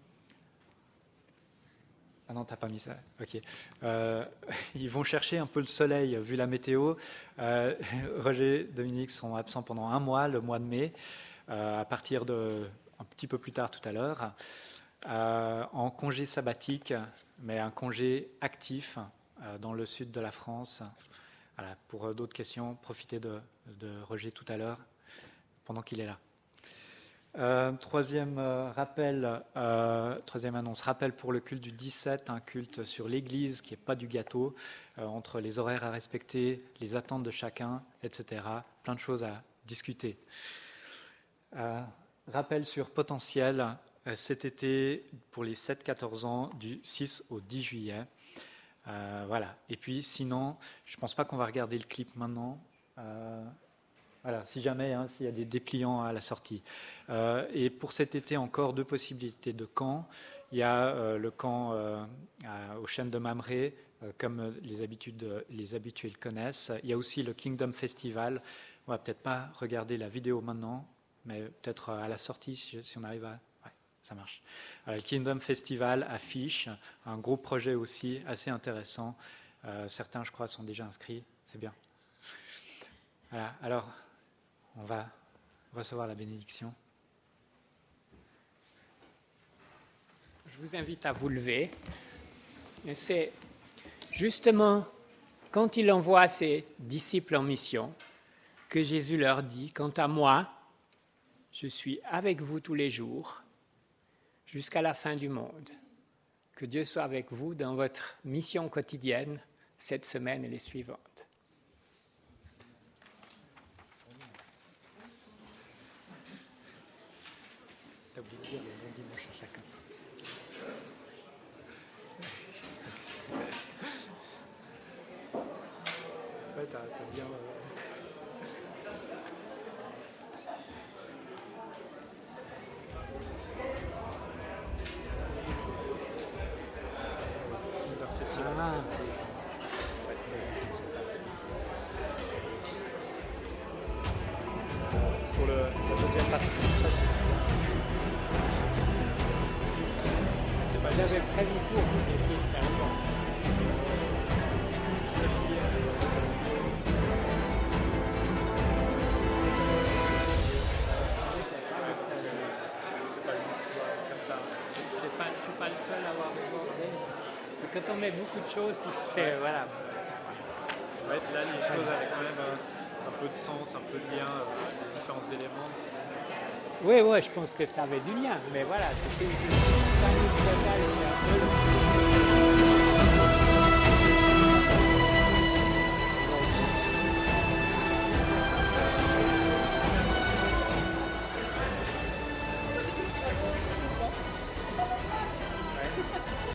Ah non, t'as pas mis ça. Ok. Euh, ils vont chercher un peu le soleil vu la météo. Euh, Roger et Dominique sont absents pendant un mois, le mois de mai, euh, à partir de un petit peu plus tard tout à l'heure, euh, en congé sabbatique, mais un congé actif euh, dans le sud de la France. Voilà. Pour euh, d'autres questions, profitez de, de Roger tout à l'heure pendant qu'il est là. Euh, troisième euh, rappel, euh, troisième annonce, rappel pour le culte du dix-sept, un culte sur l'Église qui n'est pas du gâteau, euh, entre les horaires à respecter, les attentes de chacun, et cetera. Plein de choses à discuter. Euh, rappel sur Potentiel, euh, cet été pour les sept à quatorze ans, du six au dix juillet. Euh, voilà. Et puis sinon, je ne pense pas qu'on va regarder le clip maintenant. Euh, Voilà, si jamais, hein, s'il y a des dépliants à la sortie. Euh, et pour cet été, encore deux possibilités de camps. Il y a euh, le camp euh, à, aux Chênes de Mamré, euh, comme les, habitudes, les habitués le connaissent. Il y a aussi le Kingdom Festival. On va peut-être pas regarder la vidéo maintenant, mais peut-être à la sortie, si, si on arrive à... Ouais, ça marche. Euh, le Kingdom Festival affiche un gros projet aussi, assez intéressant. Euh, certains, je crois, sont déjà inscrits. C'est bien. Voilà, alors... On va recevoir la bénédiction. Je vous invite à vous lever. Et c'est justement quand il envoie ses disciples en mission que Jésus leur dit, « Quant à moi, je suis avec vous tous les jours jusqu'à la fin du monde. Que Dieu soit avec vous dans votre mission quotidienne cette semaine et les suivantes. » T'as oublié de dire le bon dimanche à chacun. Ouais, t'as, t'as bien... Euh... Ah. Pour le, la deuxième partie. C'est pas j'avais prévu pour vous d'essayer de faire le temps. C'est fini. C'est pas juste comme ça. Je ne suis pas le seul à avoir débordé. Quand on met beaucoup de choses, puis c'est... Voilà. Ouais, là, les choses avaient quand même euh, un peu de sens, un peu de lien, euh, les différents éléments. Oui, oui, je pense que ça avait du lien, mais voilà, c'était une total et un peu...